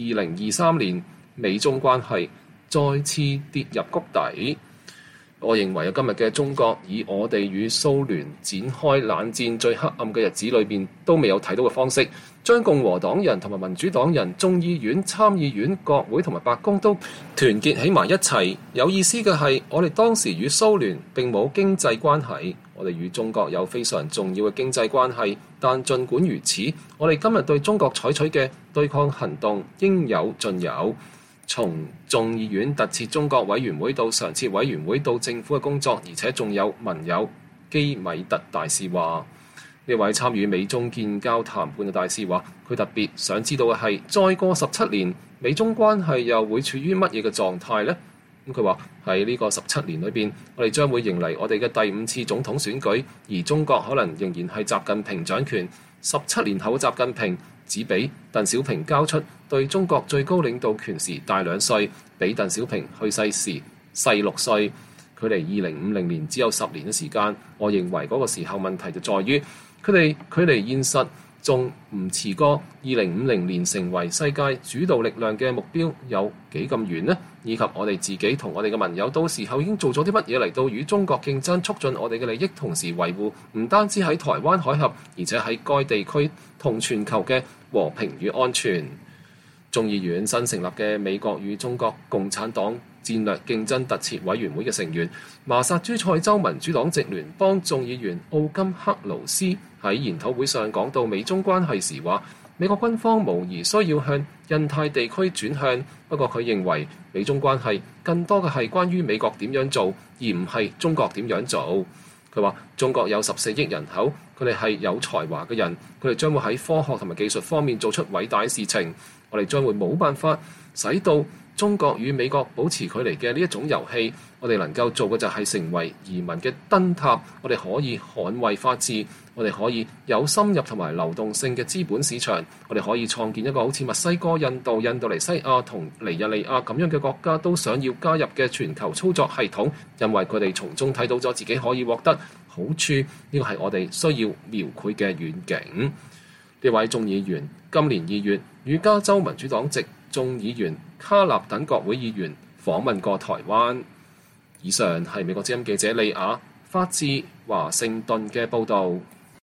[SPEAKER 3] 2023年，美中關係再次跌入谷底。我認為今日嘅中國，以我哋與蘇聯展開冷戰最黑暗嘅日子裏邊都未有睇到嘅方式，將共和黨人同埋民主黨人、眾議院、參議院、國會同埋白宮都團結起埋一齊。有意思嘅係，我哋當時與蘇聯並冇經濟關係，我哋與中國有非常重要嘅經濟關係。但儘管如此，我哋今日對中國採取嘅對抗行動應有盡有。從眾議院特設中國委員會到常設委員會到政府嘅工作，而且仲有盟友。基米特大使話，呢位參與美中建交談判嘅大使話，佢特別想知道嘅係，再過17年，美中關係又會處於乜嘢嘅狀態呢？咁佢話喺呢個17年裏邊，我哋將會迎嚟我哋嘅第5次總統選舉，而中國可能仍然係習近平掌權。17年後嘅習近平只比鄧小平交出對中國最高領導權時大2歲，比鄧小平去世時細6歲。距離2050年只有10年嘅時間。我認為嗰個時候問題就在於佢哋距離現實仲唔遲過2050年成為世界主導力量嘅目標有幾咁遠呢？以及我哋自己同我哋嘅盟友到時候已經做咗啲乜嘢嚟到與中國競爭，促進我哋嘅利益，同時維護唔單止喺台灣海峽，而且喺該地區同全球嘅和平與安全。眾議院新成立嘅美國與中國共產黨戰略競爭特設委員會嘅成員，麻薩諸塞州民主黨籍聯邦眾議員奧金克勞斯喺研討會上講到美中關係時話，美國軍方無疑需要向印太地區轉向，不過佢認為美中關係更多嘅係關於美國點樣做，而唔係中國點樣做。佢話中國有14億人口，佢哋係有才華嘅人，佢哋將會喺科學同埋技術方面做出偉大嘅事情。 我哋將會冇辦法使到中國與美國保持距離嘅呢一種遊戲。我哋能夠做嘅就係成為移民嘅燈塔，我哋可以捍衛法治，我哋可以有深入同埋流動性嘅資本市場，我哋可以創建一個好似墨西哥、印度尼西亞同尼日利亞咁樣嘅國家都想要加入嘅全球操作系統，因為佢哋從中睇到咗自己可以獲得好處，呢個係我哋需要描繪嘅遠景。呢位眾議員今年2月與加州民主黨籍眾議員卡納等國會議員訪問過台灣。以上係美國之音記者李雅發自華盛頓嘅報導。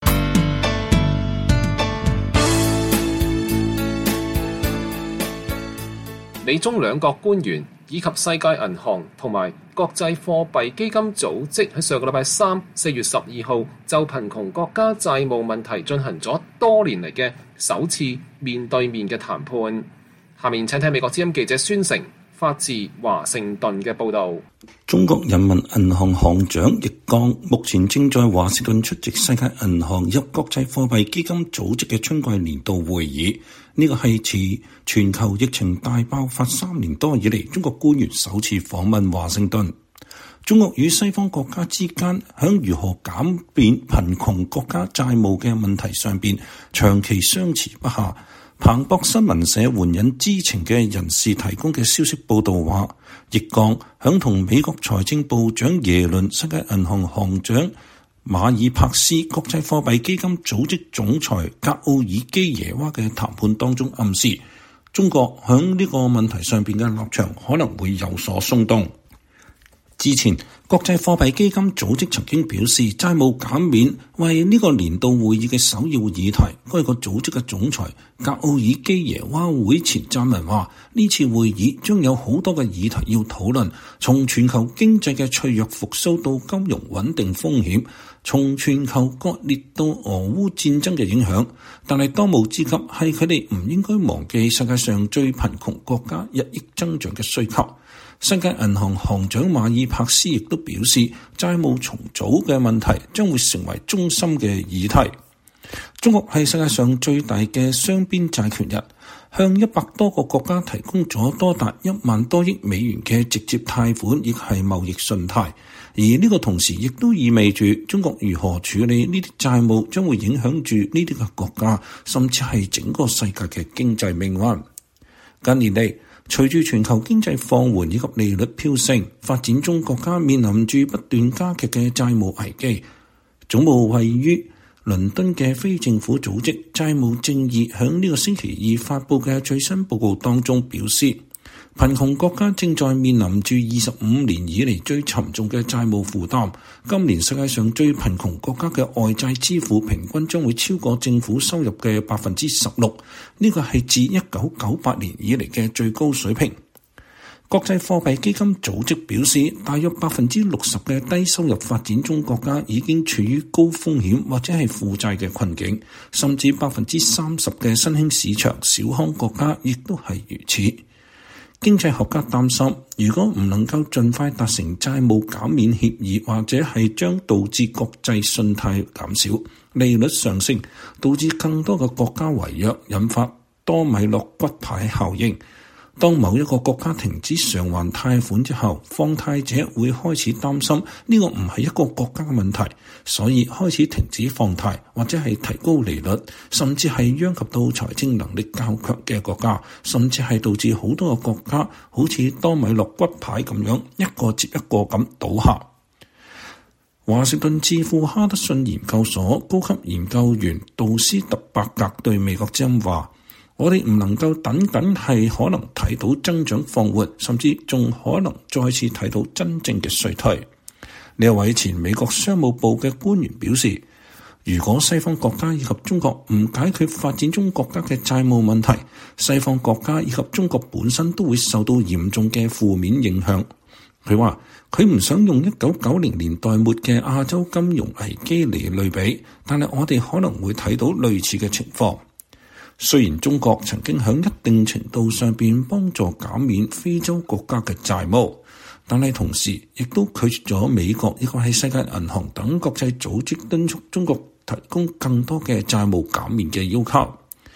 [SPEAKER 3] 美中兩國官員以及世界銀行同埋國際貨幣基金組織喺上個禮拜3 4月12號就貧窮國家債務問題進行咗多年嚟嘅首次面對面嘅談判。下面請聽美國之音記者孫成發自華盛頓嘅報導。
[SPEAKER 6] 中國人民銀行行長易綱目前正在華盛頓出席世界銀行及國際貨幣基金組織嘅春季年度會議。呢個係自全球疫情大爆發3年多以嚟，中國官員首次訪問華盛頓。中國與西方國家之間響如何減免貧窮國家債務嘅問題上邊，長期相持不下。彭博新聞社援引知情嘅人士提供嘅消息報道話，易綱響同美國財政部長耶倫、世界銀行行長馬爾帕斯、國際貨幣基金組織總裁格奧爾基耶娃嘅談判當中暗示，中國響呢個問題上邊嘅立場可能會有所鬆動。之前國際貨幣基金組織曾經表示，債務減免為呢個年度會議嘅首要議題。該個組織嘅總裁格奧爾基耶娃會前撰文話，呢次會議將有好多嘅議題要討論，從全球經濟嘅脆弱復甦到金融穩定風險，從全球割裂到俄烏戰爭嘅影響。但係當務之急係佢哋唔應該忘記世界上最貧窮國家日益增長嘅需求。世界銀行行長馬爾帕斯亦都表示，債務重組嘅問題將會成為中心嘅議題。中國係世界上最大嘅雙邊債權人，向100多個國家提供咗多達1萬多億美元嘅直接貸款，亦係貿易信貸。而呢個同時亦都意味住中國如何處理呢啲債務，將會影響住呢啲嘅國家，甚至係整個世界嘅經濟命運。近年嚟，隨住全球經濟放緩以及利率飆升，發展中國家面臨住不斷加劇嘅債務危機。總部位於倫敦嘅非政府組織債務正義響呢個星期2發佈嘅最新報告當中表示，貧窮國家正在面臨住25年以嚟最沉重嘅債務負擔。今年世界上最貧窮國家嘅外債支付平均將會超過政府收入嘅 16%， 呢個係自1998年以嚟嘅最高水平。國際貨幣基金組織表示，大約 60% 嘅低收入發展中國家已經處於高風險或者係負債嘅困境，甚至 30% 嘅新興市場小康國家亦都係如此。經濟學家擔心，如果唔能夠盡快達成債務減免協議，或者係將導致國際信貸減少、利率上升，導致更多嘅國家違約，引發多米諾骨牌效應。當某一個國家停止償還貸款之後，放貸者會開始擔心呢個唔係一個國家嘅問題，所以開始停止放貸，或者係提高利率，甚至係殃及到財政能力較強嘅國家，甚至係導致好多個國家好似多米諾骨牌咁樣一個接一個咁倒下。華盛頓智庫哈德遜研究所高級研究員杜斯特伯格對美國之音話，我哋唔能夠等緊係可能睇到增長放緩，甚至仲可能再次睇到真正嘅衰退。呢一位前美國商務部嘅官員表示，如果西方國家以及中國唔解決發展中國家嘅債務問題，西方國家以及中國本身都會受到嚴重嘅負面影響。佢話佢唔想用1990年代末嘅亞洲金融危機嚟類比，但係我哋可能會睇到類似嘅情況。雖然中國曾經喺一定程度上邊幫助減免非洲國家嘅債務，但係同時亦都拒絕咗美國以及係世界銀行等國際組織敦促中國提供更多嘅債務減免嘅要求。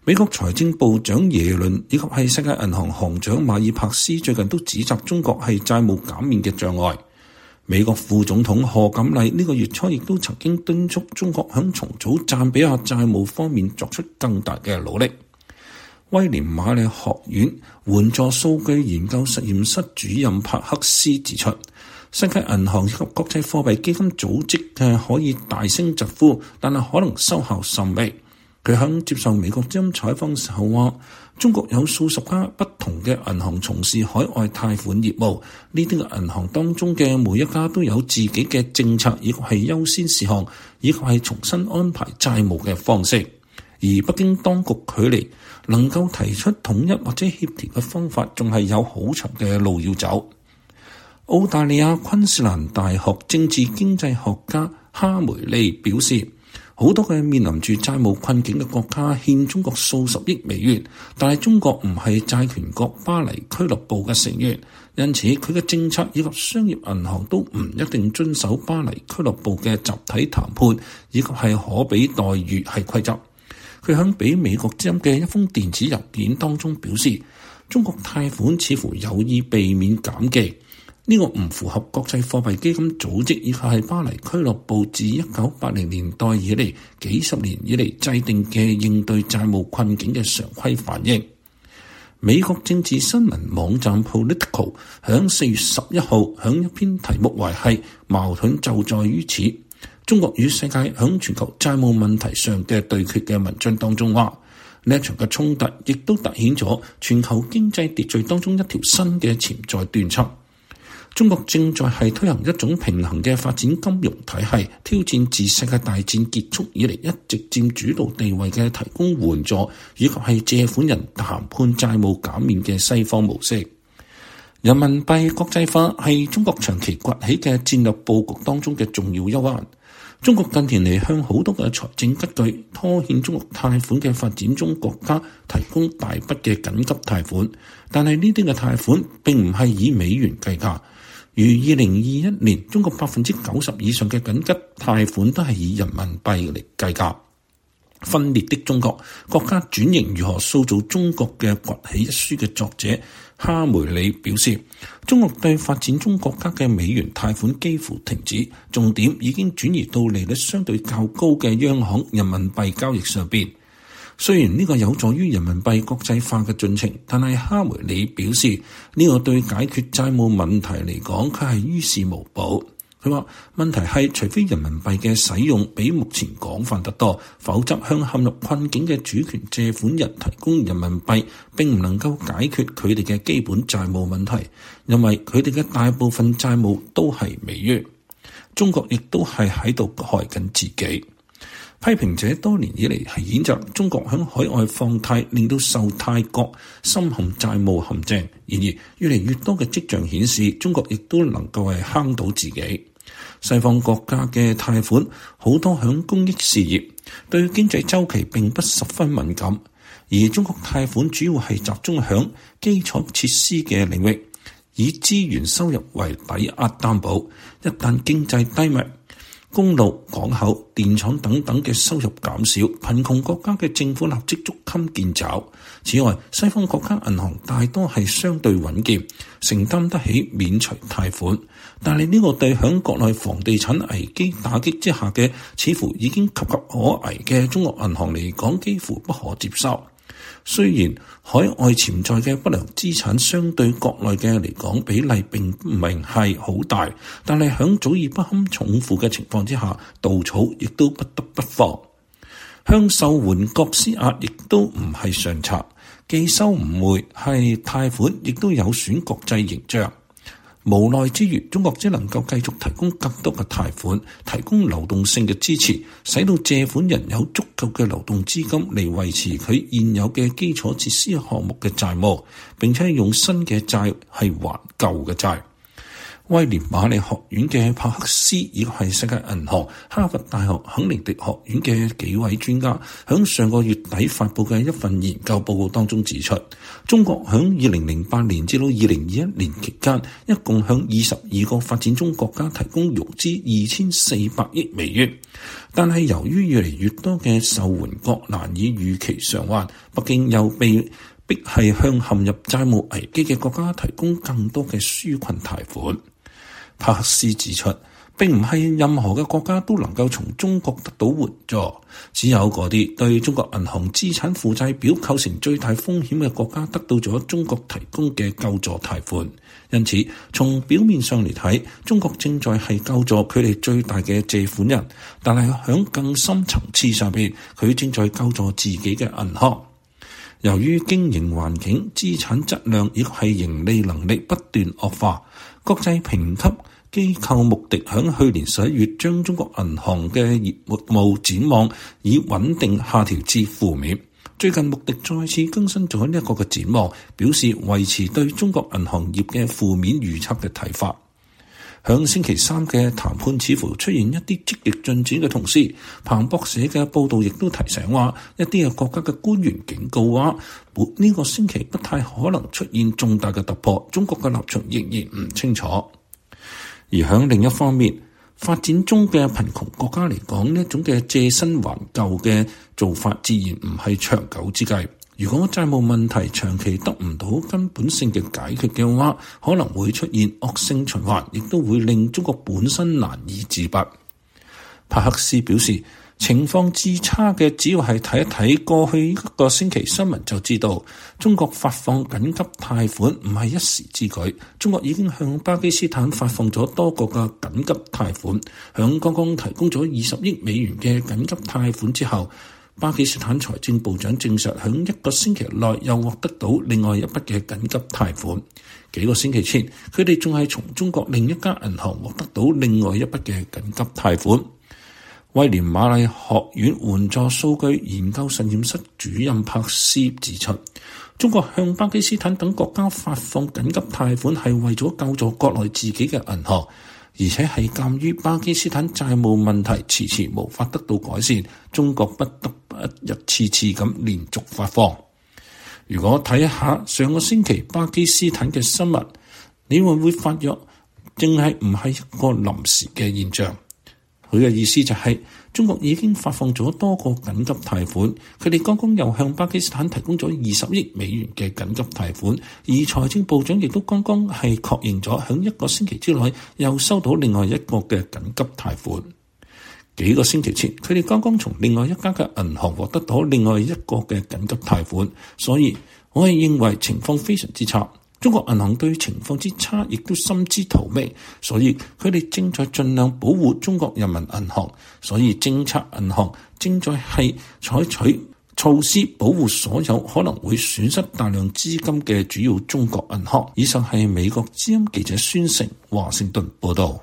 [SPEAKER 6] 美國財政部長耶倫以及係世界銀行行長馬爾帕斯最近都指責中國係債務減免嘅障礙。美國副總統賀錦麗呢個月初亦都曾經敦促中國響重組贊比亞債務方面作出更大嘅努力。威廉瑪麗學院援助數據研究實驗室主任帕克斯指出，世界銀行以及國際貨幣基金組織嘅可以大聲疾呼，但係可能收效甚微。佢喺接受美國之音採訪時候話，中國有數十家不同嘅銀行從事海外貸款業務，呢啲嘅銀行當中嘅每一家都有自己嘅政策，以及係優先事項，以及係重新安排債務嘅方式。而北京當局距離能夠提出統一或者協調嘅方法，仲係有好長嘅路要走。澳大利亞昆士蘭大學政治經濟學家哈梅利表示，好多嘅面臨住債務困境嘅國家欠中國數十億美元，但係中國唔係債權國巴黎俱樂部嘅成員，因此佢嘅政策以及商業銀行都唔一定遵守巴黎俱樂部嘅集體談判以及係可比待遇係規則。佢響俾美國之音嘅一封電子郵件當中表示，中國貸款似乎有意避免減記。呢個唔符合國際貨幣基金組織以及係巴黎俱樂部自1980年代以嚟幾十年以嚟制定嘅應對債務困境嘅常規反應。美國政治新聞網站 Politico 響4月11號響一篇題目為係矛盾就在於此，中國與世界響全球債務問題上嘅對決嘅文章當中話，呢一場嘅衝突亦都凸顯咗全球經濟秩序當中一條新嘅潛在斷層。中國正在係推行一種平衡嘅發展金融體系，挑戰自世界大戰結束以嚟一直佔主導地位嘅提供援助以及係借款人談判債務減免嘅西方模式。人民幣國際化係中國長期崛起嘅戰略佈局當中嘅重要一環。中國近年嚟向好多嘅財政拮據、拖欠中國貸款嘅發展中國家提供大筆嘅緊急貸款，但係呢啲嘅貸款並唔係以美元計價。如2021年，中國90%以上嘅緊急貸款都係以人民幣嚟計價。分裂的中國：國家轉型如何塑造中國嘅崛起一書嘅作者哈梅里表示，中國對發展中國家嘅美元貸款幾乎停止，重點已經轉移到利率相對較高嘅央行人民幣交易上邊。雖然呢個有助於人民幣國際化嘅進程，但係哈梅里表示呢個對解決債務問題嚟講，佢係於事無補。佢話問題係，除非人民幣嘅使用比目前廣泛得多，否則向陷入困境嘅主權借款人提供人民幣並唔能夠解決佢哋嘅基本債務問題，因為佢哋嘅大部分債務都係美元。中國亦都係喺度害緊自己。批評者多年以嚟係譴責中國響海外放貸，令到受貸國深陷債務陷阱。然而，越嚟越多嘅跡象顯示，中國亦都能夠係坑到自己。西方國家嘅貸款好多響公益事業，對經濟週期並不十分敏感，而中國貸款主要係集中響基礎設施嘅領域，以資源收入為抵押擔保。一旦經濟低迷，公路、港口、電廠等等嘅收入減少，貧窮國家嘅政府立即捉襟見肘。此外，西方國家銀行大多係相對穩健，承擔得起免除貸款，但係呢個對響國內房地產危機打擊之下嘅似乎已經岌岌可危嘅中國銀行嚟講，幾乎不可接受。雖然海外潛在嘅不良資產相對國內嘅嚟講比例並唔係好大，但係響早已不堪重負嘅情況之下，稻草亦都不得不放。向受援國施壓亦都唔係上策，既收唔回係貸款，亦都有損國際形象。無奈之餘，中國只能夠繼續提供更多嘅貸款，提供流動性嘅支持，使到借款人有足夠嘅流動資金嚟維持佢現有嘅基礎設施項目嘅債務，並且用新嘅債係還舊嘅債。 威廉瑪麗學院嘅帕克斯以及係世界銀行、哈佛大學肯尼迪學院嘅幾位專家響上個月底發布嘅一份研究報告當中指出，中國響2008年至到2021年期間，一共向22個發展中國家提供融資2400億美元。但係由於越嚟越多嘅受援國難以預期償還，北京又被迫係向陷入債務危機嘅國家提供更多嘅紓困貸款。帕克斯指出，並唔係任何嘅國家都能夠從中國得到援助，只有嗰啲對中國銀行資產負債表構成最大風險嘅國家得到咗中國提供嘅救助貸款。因此，從表面上嚟睇，中國正在係救助佢哋最大嘅借款人，但係響更深層次上邊，佢正在救助自己嘅銀行。由於經營環境、資產質量亦係盈利能力不斷惡化，國際評級機構穆迪響去年11月將中國銀行嘅業務展望以穩定下調至負面。最近穆迪再次更新咗呢一個嘅展望，表示維持對中國銀行業嘅負面預測嘅睇法。響星期三嘅談判似乎出現一啲積極進展嘅同時，彭博社嘅報道亦都提醒話，一啲嘅國家嘅官員警告話，呢個星期不太可能出現重大嘅突破，中國嘅立場仍然唔清楚。而響另一方面，發展中嘅貧窮國家嚟講，呢一種嘅借新還舊嘅做法自然唔係長久之計。如果債務問題長期得唔到根本性嘅解決嘅話，可能會出現惡性循環，亦都會令中國本身難以自拔。帕克斯表示，情況至差嘅只要係睇一睇過去一個星期新聞就知道，中國發放緊急貸款唔係一時之舉。中國已經向巴基斯坦發放咗多個嘅緊急貸款，響剛剛提供咗20億美元嘅緊急貸款之後，巴基斯坦財政部長證實響一個星期內又獲得到另外一筆嘅緊急貸款。幾個星期前，佢哋仲係從中國另一家銀行獲得到另外一筆嘅緊急貸款。威廉瑪麗學院援助數據研究實驗室主任帕克斯指出，中國向巴基斯坦等國家發放緊急貸款係為咗救助國內自己嘅銀行，而且係鑑於巴基斯坦債務問題遲遲無法得到改善，中國不得不一次次咁連續發放。如果睇一下上個星期巴基斯坦嘅新聞，你會發覺正係唔係一個臨時嘅現象。佢嘅意思就係，中國已經發放咗多個緊急貸款，佢哋剛剛又向巴基斯坦提供咗20億美元嘅緊急貸款，而財政部長亦都剛剛係確認咗，響一個星期之內又收到另外一個嘅緊急貸款。幾個星期前，佢哋剛剛從另外一家嘅銀行獲得到另外一個嘅緊急貸款，所以我係認為情況非常之差。中國銀行對情況之差亦都心知肚明，所以佢哋正在盡量保護中國人民銀行，所以政策銀行正在係採取措施保護所有可能會損失大量資金嘅主要中國銀行。以上係美國之音記者孫成華盛頓報道。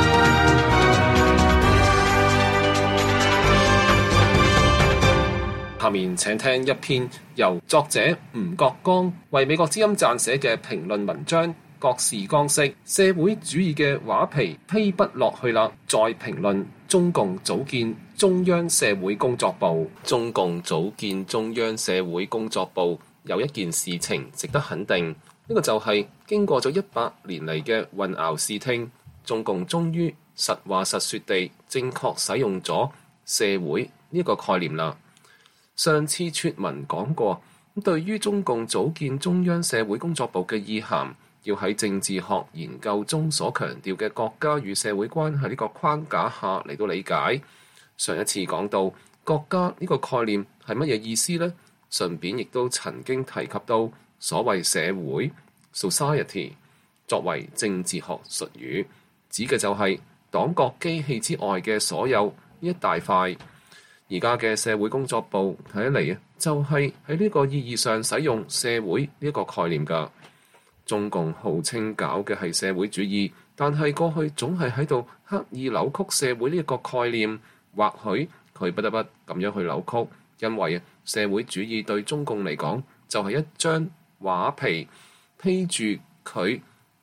[SPEAKER 3] 下面請聽一篇由作者吳國剛為美國之音撰寫嘅評論文章，各式各式社會主義嘅畫皮披不落去啦。再評論中共組建中央社會工作部。中共組建中央社會工作部有一件事情值得肯定，呢個就係經過咗100年嚟嘅混淆視聽，中共終於實話實說地正確使用咗社會呢個概念啦。上次撮文講過，對於中共組建中央社會工作部嘅意涵，要喺政治學研究中所強調嘅國家與社會關係呢個框架下嚟到理解。上一次講到國家呢個概念係乜嘢意思呢？順便亦都曾經提及到所謂社會 society 作為政治學術語，指嘅就係黨國機器之外嘅所有呢一大塊。而家嘅社會工作部睇嚟就係喺呢個意義上使用社會呢一個概念㗎。中共號稱搞嘅係社會主義，但係過去總係喺度刻意扭曲社會呢一個概念，或許佢不得不咁樣去扭曲，因為社會主義對中共嚟講就係一張畫皮，披住佢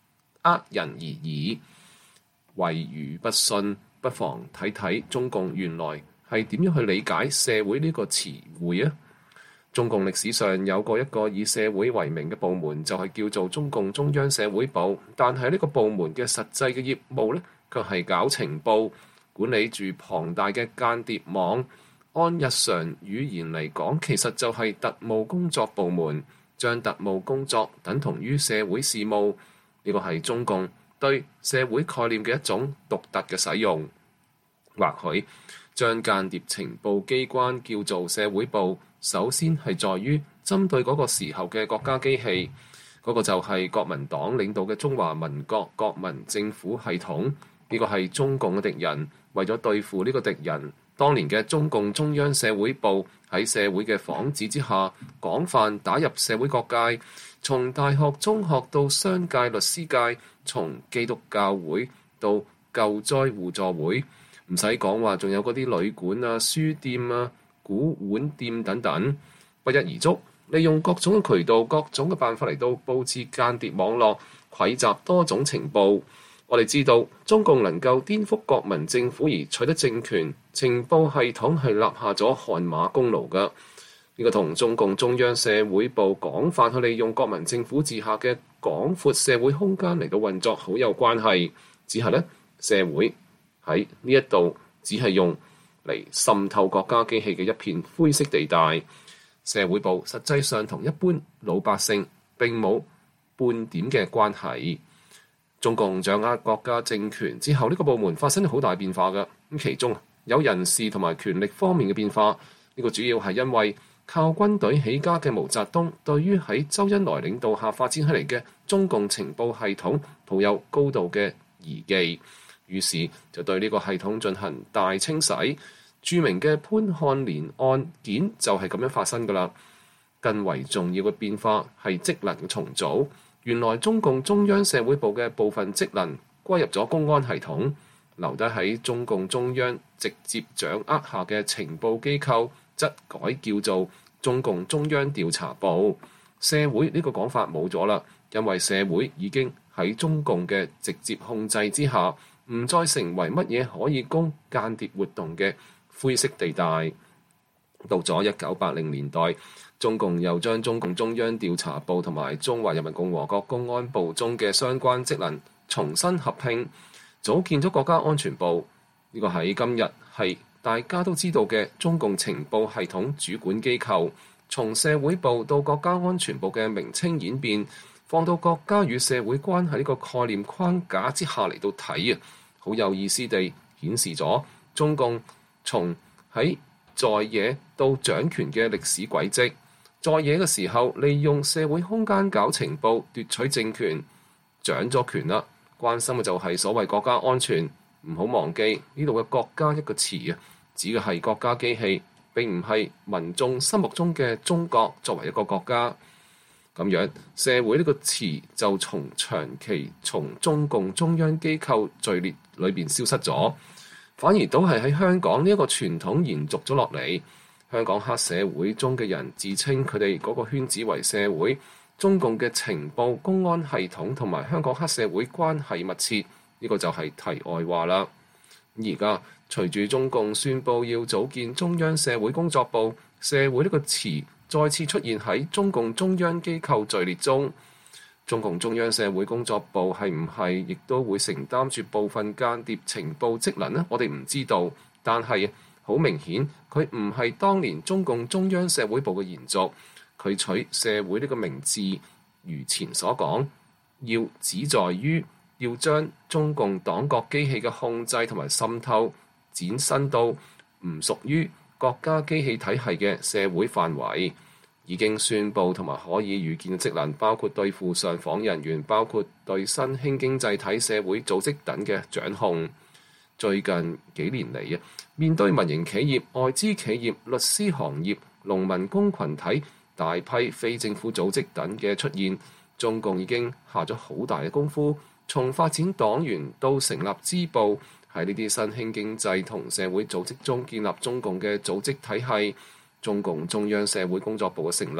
[SPEAKER 3] 呃人而已。為如不信，不妨睇睇中共原來係點樣去理解社會呢個詞彙啊！中共歷史上有過一個以社會為名嘅部門，就係叫做中共中央社會部。但係呢個部門嘅實際嘅業務呢，卻係搞情報，管理住龐大嘅間諜網。按日常語言嚟講，其實就係特務工作部門，將特務工作等同於社會事務。呢個係中共對社會概念嘅一種獨特嘅使用。或許將間諜情報機關叫做社會部，首先係在於針對嗰個時候嘅國家機器，嗰個就係國民黨領導嘅中華民國國民政府系統。呢個係中共嘅敵人，為咗對付呢個敵人，當年嘅中共中央社會部喺社會嘅幌子之下，廣泛打入社會各界，從大學、中學到商界、律師界，從基督教會到救災互助會，唔使講話，仲有嗰啲旅館啊、書店啊、古玩店等等，不一而足，利用各種嘅渠道、各種嘅辦法嚟到佈置間諜網絡，匯集多種情報。我哋知道中共能夠顛覆國民政府而取得政權，情報系統係立下咗汗馬功勞㗎。呢個同中共中央社會部廣泛去利用國民政府治下嘅廣闊社會空間嚟到運作好有關係。只係呢，社會喺呢一度只係用嚟滲透國家機器嘅一片灰色地帶。社會部實際上同一般老百姓並冇半點嘅關係。中共掌握國家政權之後，呢個部門發生咗好大變化㗎。咁其中有人事同埋權力方面嘅變化。呢個主要係因為靠軍隊起家嘅毛澤東對於喺周恩來領導下發展起嚟嘅中共情報系統抱有高度嘅疑忌，於是就對呢個系統進行大清洗。著名嘅潘漢年案件就係咁樣發生㗎啦。更為重要嘅變化係職能嘅重組。原來中共中央社會部嘅部分職能歸入咗公安系統，留低喺中共中央直接掌握下嘅情報機構，則改叫做中共中央調查部。社會呢個講法冇咗啦，因為社會已經喺中共嘅直接控制之下，唔再成為乜嘢可以供間諜活動嘅灰色地帶。到咗1980年代，中共又將中共中央調查部同埋中華人民共和國公安部中嘅相關職能重新合併，組建咗國家安全部。呢個喺今日係大家都知道嘅中共情報系統主管機構。從社會部到國家安全部嘅名稱演變，放到國家與社會關係呢個概念框架之下嚟到睇啊，好有意思地顯示咗中共從喺在野到掌權嘅歷史軌跡。在野嘅時候，利用社會空間搞情報奪取政權，掌咗權啦，關心嘅就係所謂國家安全。唔好忘記呢度嘅國家一個詞啊，指嘅係國家機器，並唔係民眾心目中嘅中國作為一個國家。咁樣社會呢個詞就長期從中共中央機構序列裏邊消失咗，反而都係喺香港呢一個傳統延續咗落嚟。香港黑社會中嘅人自稱佢哋嗰個圈子為社會，中共嘅情報公安系統同埋香港黑社會關係密切，呢個就係題外話啦。而家隨住中共宣布要組建中央社會工作部，社會呢個詞再次出現喺中共中央機構序列中。中共中央社會工作部係唔係亦都會承擔住部分間諜情報職能呢？我哋唔知道，但係好明顯，佢唔係當年中共中央社會部嘅延續。佢取社會呢個名字，如前所講，要旨在於要將中共黨國機器嘅控制同埋滲透展伸到唔屬於國家機器體系嘅社會範圍。已經宣佈同埋可以預見嘅職能，包括對付上訪人員，包括對新興經濟體社會組織等嘅掌控。最近幾年嚟啊，面對民營企業、外資企業、律師行業、農民工群體、大批非政府組織等嘅出現，中共已經下咗好大嘅功夫，從發展黨員到成立支部，喺呢啲新興經濟同社會組織中建立中共嘅組織體系。中共中央社會工作部嘅成立，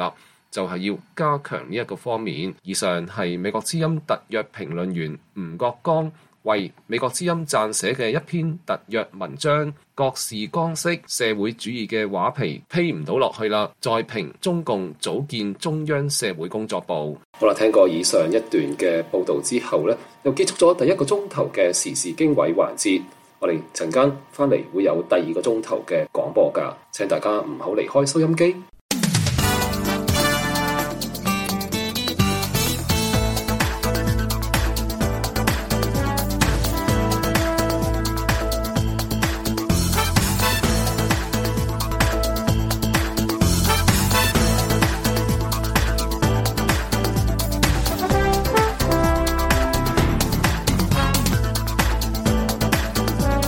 [SPEAKER 3] 就係要加強呢一個方面。以上係美國之音特約評論員吳國剛為美國之音撰寫嘅一篇特約文章，各式光式社會主義嘅畫皮披唔到落去啦，再評中共組建中央社會工作部。好啦，聽過以上一段嘅報道之後呢，又結束咗第一個鐘頭嘅時事經緯環節。我哋陣間翻嚟會有第二個鐘頭嘅廣播㗎，請大家唔好離開收音機。